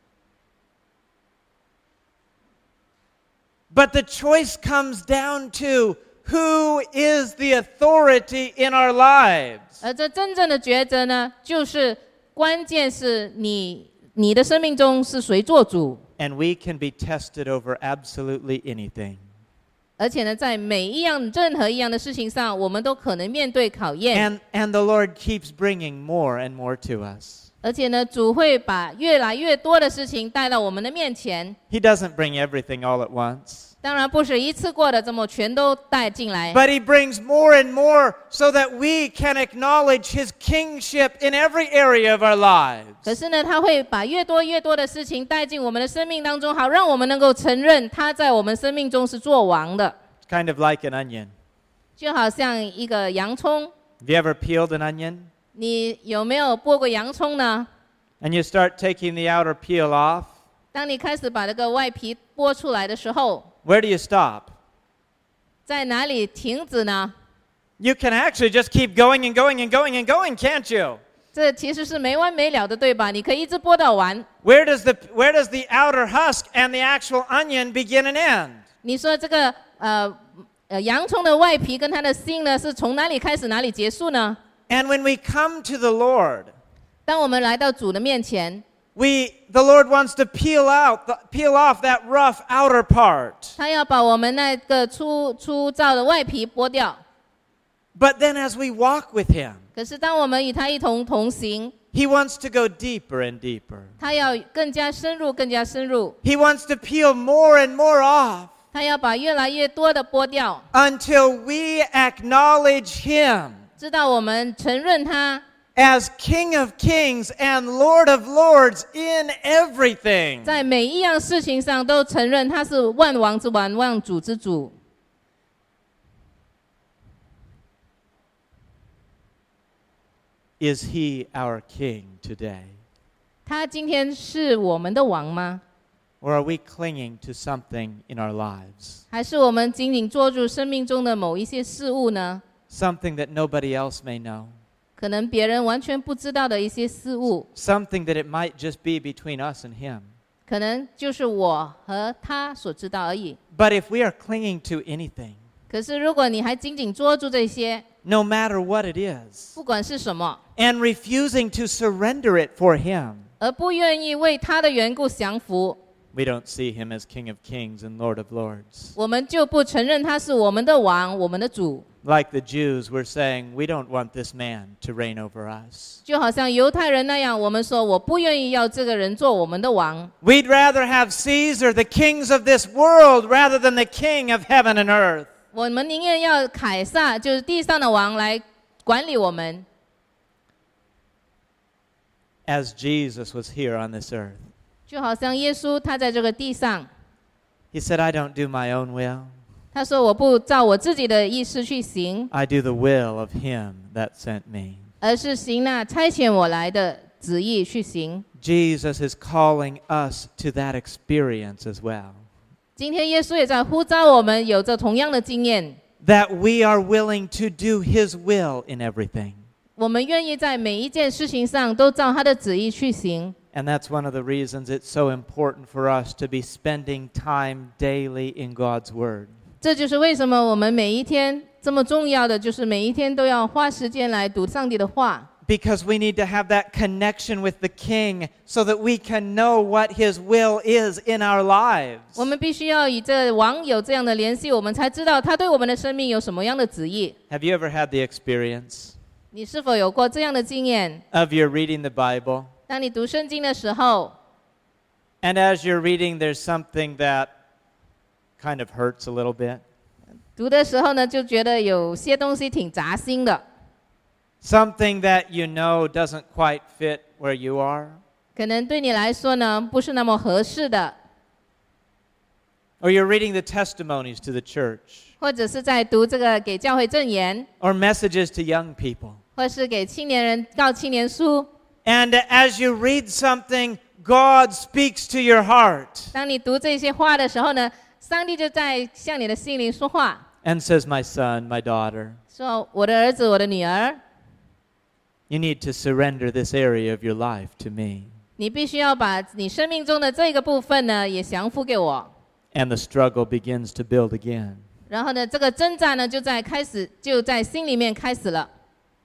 But the choice comes down to who is the authority in our lives. 而这真正的抉择呢，就是关键是你你的生命中是谁做主。 And we can be tested over absolutely anything. 而且呢，在每一样任何一样的事情上，我们都可能面对考验。 And, and the Lord keeps bringing more and more to us. 而且呢，主会把越来越多的事情带到我们的面前。 He doesn't bring everything all at once. 当然不是一次过的这么全都带进来， But He brings more and more so that we can acknowledge His kingship in every area of our lives. 可是呢，他会把越多越多的事情带进我们的生命当中，好让我们能够承认他在我们生命中是做王的。 It's kind of like an onion. 就好像一个洋葱， Have you ever peeled an onion? 你有没有剥过洋葱呢？ And you start taking the outer peel off. 当你开始把这个外皮剥出来的时候， Where do you stop? 在哪里停止呢？ You can actually just keep going and going and going and going, can't you? 这其实是没完没了的，对吧？你可以一直剥到完。 Where does the where does the outer husk and the actual onion begin and end? 你说这个呃呃洋葱的外皮跟它的心呢，是从哪里开始哪里结束呢？ And when we come to the Lord, 当我们来到主的面前， we the Lord wants to peel out the, peel off that rough outer part. 他要把我们那个粗粗糙的外皮剥掉。 But then as we walk with Him, 可是当我们与他一同同行， He wants to go deeper and deeper. 他要更加深入，更加深入。 He wants to peel more and more off 他要把越来越多的剥掉， until we acknowledge Him 直到我们承认他 as King of Kings and Lord of Lords in everything. 在每一样事情上都承认他是万王之王、万主之主。 Is He our King today? 他今天是我们的王吗？ Or are we clinging to something in our lives? 还是我们紧紧捉住生命中的某一些事物呢？ Something that nobody else may know. 可能别人完全不知道的一些事物， Something that it might just be between us and Him. 可能就是我和他所知道而已。 But if we are clinging to anything, 可是如果你还紧紧捉住这些， no matter what it is, 不管是什么， and refusing to surrender it for Him, 而不愿意为他的缘故降服， we don't see Him as King of Kings and Lord of Lords. 我们就不承认他是我们的王，我们的主。 Like the Jews, we're saying, we don't want this man to reign over us. 就好像犹太人那样，我们说我不愿意要这个人做我们的王， We'd rather have Caesar, the kings of this world, rather than the King of heaven and earth. 我们宁愿要凯撒，就是地上的王来管理我们。 As Jesus was here on this earth, 就好像耶稣他在这个地上， He said, I don't do my own will. 他说我不照我自己的意思去行， I do the will of Him that sent me. 而是行那差遣我来的旨意去行。 Jesus is calling us to that experience as well. 今天耶稣也在呼召我们有着同样的经验， That we are willing to do His will in everything. 我们愿意在每一件事情上都照他的旨意去行。 And that's one of the reasons it's so important for us to be spending time daily in God's Word. 这就是为什么我们每一天这么重要的，就是每一天都要花时间来读上帝的话。 Because we need to have that connection with the King so that we can know what His will is in our lives. 我们必须要与这王有这样的联系，我们才知道他对我们的生命有什么样的旨意。 Have you ever had the experience 你是否有过这样的经验？ of you're reading the Bible, 当你读圣经的时候， and as you're reading, there's something that kind of hurts a little bit? 读的时候呢，就觉得有些东西挺扎心的， Something that you know doesn't quite fit where you are. 可能对你来说呢，不是那么合适的， Or you're reading the testimonies to the church. 或者是在读这个给教会证言， Or messages to young people. 或是给青年人告青年书。 And as you read something, God speaks to your heart 当你读这些话的时候呢，上帝就在向你的心灵说话， and says, My son, my daughter, 说我的儿子，我的女儿， you need to surrender this area of your life to me. 你必须要把你生命中的这个部分呢，也降服给我。 And the struggle begins to build again. 然后呢，这个挣扎呢，就在开始，就在心里面开始了。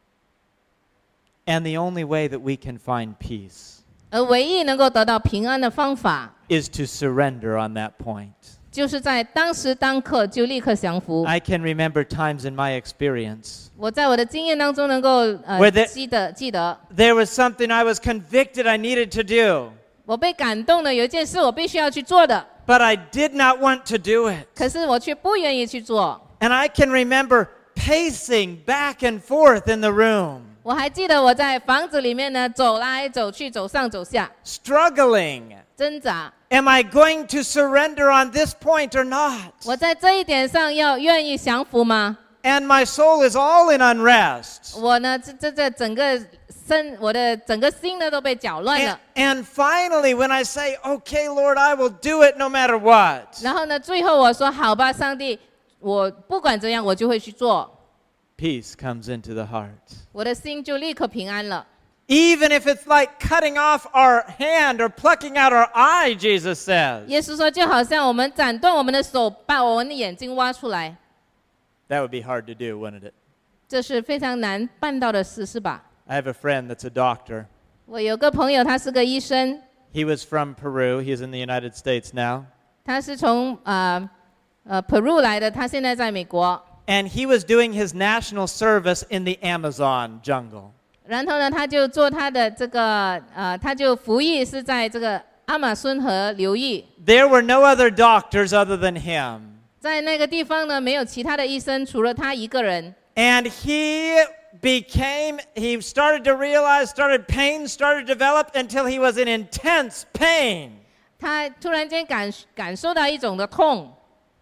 And the only way that we can find peace 而唯一能够得到平安的方法， is to surrender on that point. 就是在当时当刻就立刻降服。 I can remember times in my experience 我在我的经验当中能够呃 Where the- 记得记得， there was something I was convicted I needed to do, 我被感动的有一件事我必须要去做的， but I did not want to do it. 可是我却不愿意去做。 And I can remember pacing back and forth in the room, 我还记得我在房子里面呢，走来走去，走上走下， struggling. 挣扎。 Am I going to surrender on this point or not? 我在这一点上要愿意降服吗？ And my soul is all in unrest. 我呢，这这这整个身，我的整个心呢都被搅乱 And, 了。 and finally, when I say, okay, Lord, I will do it no matter what, 然后呢，最后我说好吧，上帝，我不管怎样，我就会去做。 peace comes into the heart. 我的心就立刻平安了。 Even if it's like cutting off our hand or plucking out our eye, Jesus says. 耶稣说，就好像我们斩断我们的手，把我们的眼睛挖出来， That would be hard to do, wouldn't it? 这是非常难办到的事，是吧？ I have a friend that's a doctor. 我有个朋友，他是个医生， He was from Peru. He's in the United States now. 他是从呃呃 Peru 来的，他现在在美国。 And he was doing his national service in the Amazon jungle. 然后呢，他就做他的这个呃，他就服役是在这个阿马孙河流域， There were no other doctors other than him. 在那个地方呢，没有其他的医生，除了他一个人。 And he became, he started to realize, started pain started to develop until he was in intense pain. 他突然间感感受到一种的痛，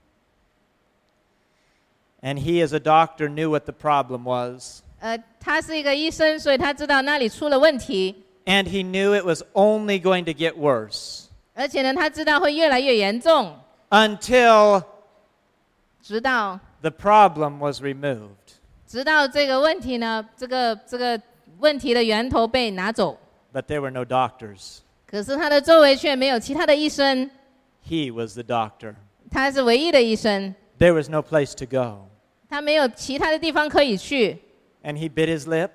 And he, as a doctor, knew what the problem was. 呃，他是一个医生，所以他知道那里出了问题， And he knew it was only going to get worse 而且呢，他知道会越来越严重， until 直到 the problem was removed. 直到这个问题呢，这个这个问题的源头被拿走， But there were no doctors. 可是他的周围却没有其他的医生， He was the doctor. 他是唯一的医生， There was no place to go. 他没有其他的地方可以去。 And he bit his lip.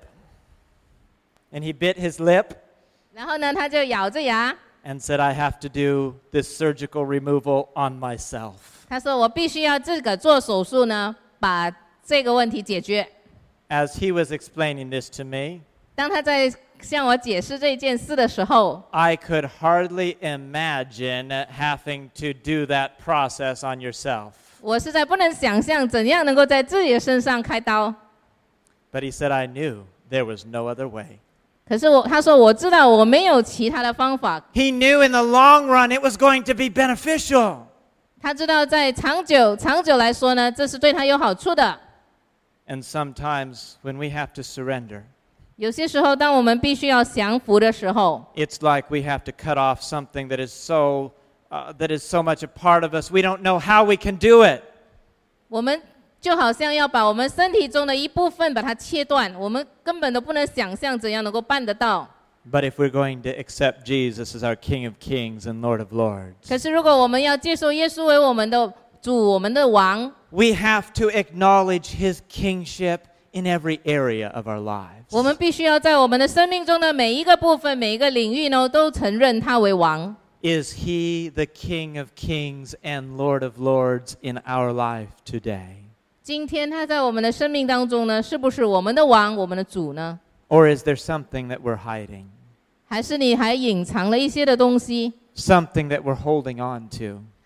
And he bit his lip 然后呢，他就咬着牙， and said, I have to do this surgical removal on myself. 他说：“我必须要这个做手术呢，把这个问题解决。” As he was explaining this to me, 当他在向我解释这件事的时候， I could hardly imagine having to do that process on yourself. 我实在不能想象怎样能够在自己的身上开刀。 But he said, I knew there was no other way. 可是我，他说我知道我没有其他的方法。 He knew in the long run it was going to be beneficial. 他知道在长久、长久来说呢，这是对他有好处的。 And sometimes when we have to surrender, 有些时候，当我们必须要降服的时候， it's like we have to cut off something that is so uh, that is so much a part of us. We don't know how we can do it. 我们就好像要把我们身体中的一部分把它切断，我们根本都不能想象怎样能够办得到。 But if we're going to accept Jesus as our King of Kings and Lord of Lords, 可是如果我们要接受耶稣为我们的主、我们的王， we have to acknowledge his kingship in every area of our lives. 我们必须要在我们的生命中的每一个部分、每一个领域呢，都承认他为王。 Is he the King of Kings and Lord of Lords in our life today? 今天他在我们的生命当中呢，是不是我们的王、我们的主呢？ Or is there something that we're hiding? 还是你还隐藏了一些的东西， Something that we're holding on to?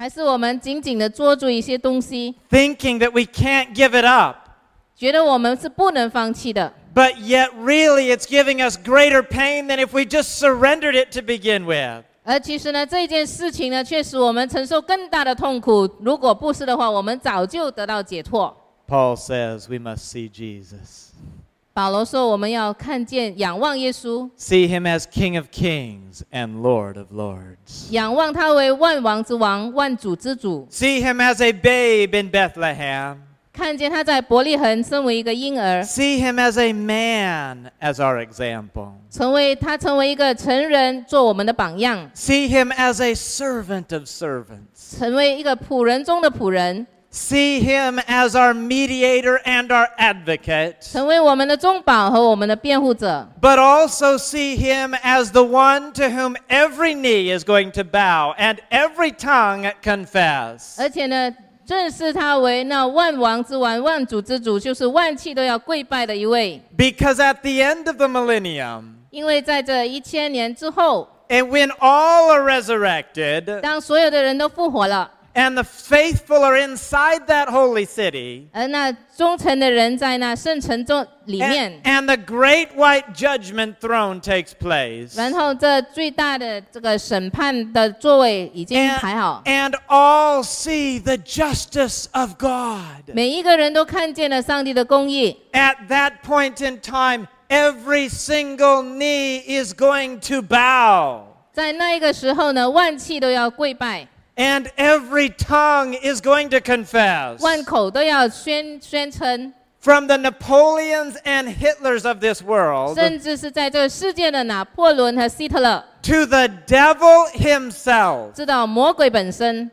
还是我们紧紧的捉住一些东西， thinking that we can't give it up, 觉得我们是不能放弃的， but yet really it's giving us greater pain than if we just surrendered it to begin with. 而其实呢，这件事情呢，却使我们承受更大的痛苦。如果不是的话，我们早就得到解脱。 Paul says we must see Jesus. 保罗说，我们要看见、仰望耶稣， See him as King of Kings and Lord of Lords. 仰望他为万王之王、万主之主， See him as a babe in Bethlehem. 看见他在伯利恒身为一个婴儿， See him as a man as our example. 成为他成为一个成人，做我们的榜样， See him as a servant of servants. 成为一个仆人中的仆人， See him as our mediator and our advocate. 成为我们的中保和我们的辩护者。 But also see him as the one to whom every knee is going to bow and every tongue confess. 而且呢，正视他为那万王之王、万主之主，就是万器都要跪拜的一位。 Because at the end of the millennium, 因为在这一千年之后， and when all are resurrected, 当所有的人都复活了， and the faithful are inside that holy city, 而那忠诚的人在那圣城中里面 and,，and the great white judgment throne takes place, 然后这最大的这个审判的座位已经 and, 排好， and all see the justice of God. 每一个人都看见了上帝的公义。 At that point in time, every single knee is going to bow, 在那一个时候呢，万器都要跪拜， and every tongue is going to confess. 万口都要宣宣称， From the Napoleons and Hitlers of this world 甚至是在这个世界的拿破仑和希特勒， to the devil himself. 知道魔鬼本身。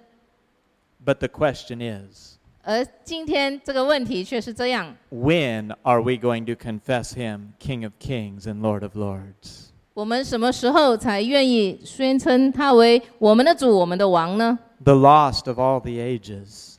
But the question is, 而今天这个问题却是这样： when are we going to confess him King of Kings and Lord of Lords? 我们什么时候才愿意宣称他为我们的主、我们的王呢？ The lost of all the ages.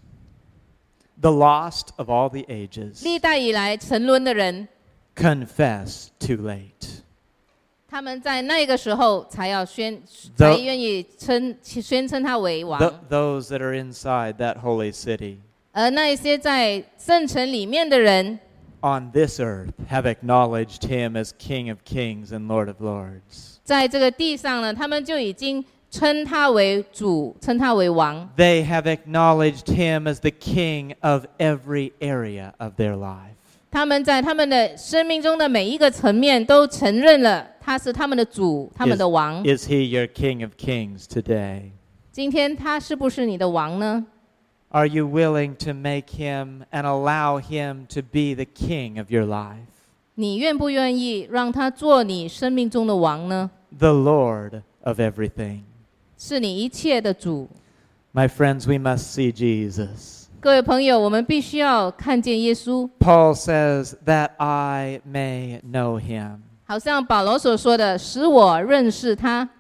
The lost of all the ages 历代以来沉沦的人， confess too late. 他们在那个时候才要宣， The- 才愿意称宣称他为王。 Th- those that are inside that holy city 而那一些在圣城里面的人， on this earth have acknowledged him as King of Kings and Lord of Lords. 在这个地上呢，他们就已经称他为主，称他为王。 They have acknowledged him as the King of every area of their life. 他们在他们的生命中的每一个层面都承认了他是他们的主，他们的王。 Is, is he your King of Kings today? 今天他是不是你的王呢？ Are you willing to make him and allow him to be the king of your life? 你愿不愿意让他做你生命中的王呢？ The Lord of everything. 是你一切的主。 My friends, we must see Jesus. 各位朋友，我们必须要看见耶稣。 Paul says that I may know him, 好像保罗所说的，使我认识他，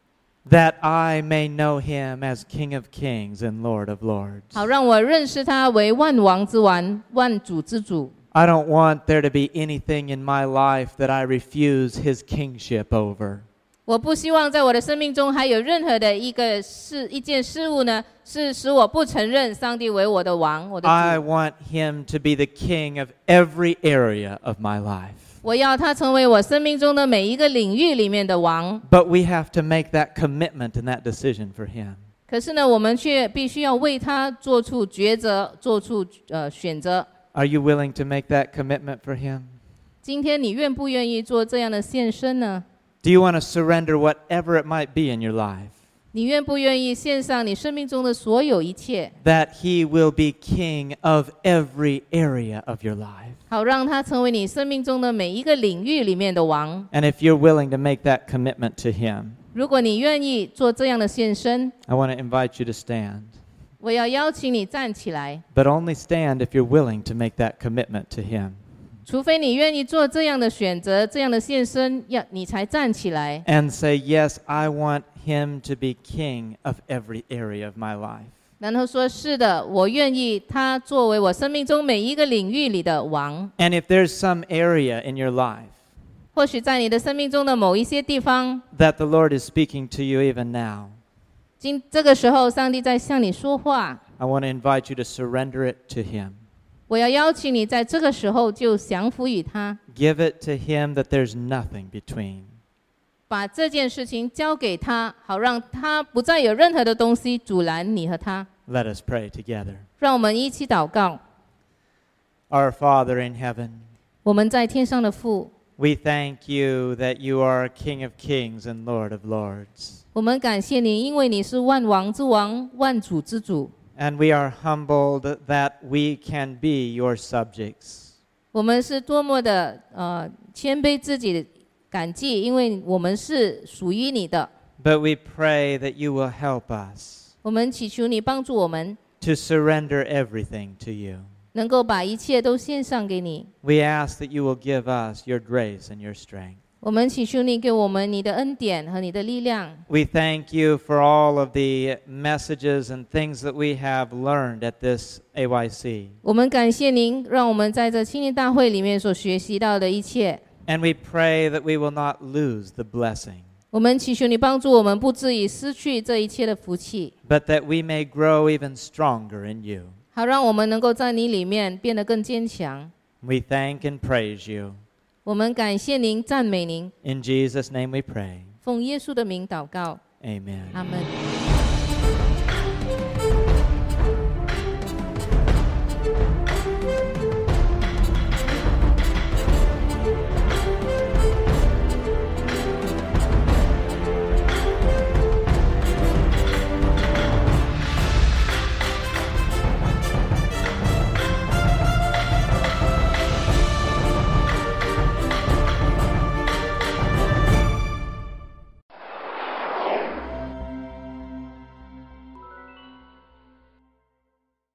that I may know him as King of Kings and Lord of Lords. 好让我认识他为万王之王、万主之主。 I don't want there to be anything in my life that I refuse his kingship over. 我不希望在我的生命中还有任何的一个事、一件事物呢，是使我不承认上帝为我的王、我的 I 主。 want him to be the king of every area of my life. 我要他成为我生命中的每一个领域里面的王。 But we have to make that commitment and that decision for him. 可是呢，我们却必须要为他做出抉择，做出呃选择。 Are you willing to make that commitment for him? 今天你愿不愿意做这样的献身呢？ Do you want to surrender whatever it might be in your life? 你愿不愿意献上你生命中的所有一切， That he will be king of every area of your life. 好让他成为你生命中的每一个领域里面的王？ And if you're willing to make that commitment to him, 如果你愿意做这样的献身， I want to invite you to stand. 我要邀请你站起来， But only stand if you're willing to make that commitment to him. 除非你愿意做这样的选择、这样的献身，要你才站起来。 And say, yes, I want him to be king of every area of my life. 然后说：“是的，我愿意他作为我生命中每一个领域里的王。 And if there's some area in your life 或许在你的生命中的某一些地方， that the Lord is speaking to you even now, 今这个时候，上帝在向你说话。 I want to invite you to surrender it to Him. 我要邀请你在这个时候就降服于他， Give it to Him that there's nothing between. 把这件事情交给他，好让他不再有任何的东西阻拦你和他。 Let us pray together. 让我们一起祷告。 Our Father in heaven, 我们在天上的父， we thank you that you are King of kings and Lord of lords. 我们感谢你，因为你是万王之王，万主之主。 And we are humbled that we can be your subjects. 我们是多么的呃谦卑自己，感激，因为我们是属于你的。 But we pray that you will help us 我们祈求你帮助我们， to surrender everything to you. 能够把一切都献上给你。 We ask that you will give us your grace and your strength. 我们祈求你给我们你的恩典和你的力量。 We thank you for all of the messages and things that we have learned at this A Y C. 我们感谢您，让我们在这青年大会里面所学习到的一切。 And we pray that we will not lose the blessing, 我们祈求你帮助我们，不至于失去这一切的福气， but that we may grow even stronger in you. 好让我们能够在你里面变得更坚强。 We thank and praise you. 我们感谢您，赞美您， In Jesus' name we pray. 奉耶稣的名祷告， Amen. 阿们。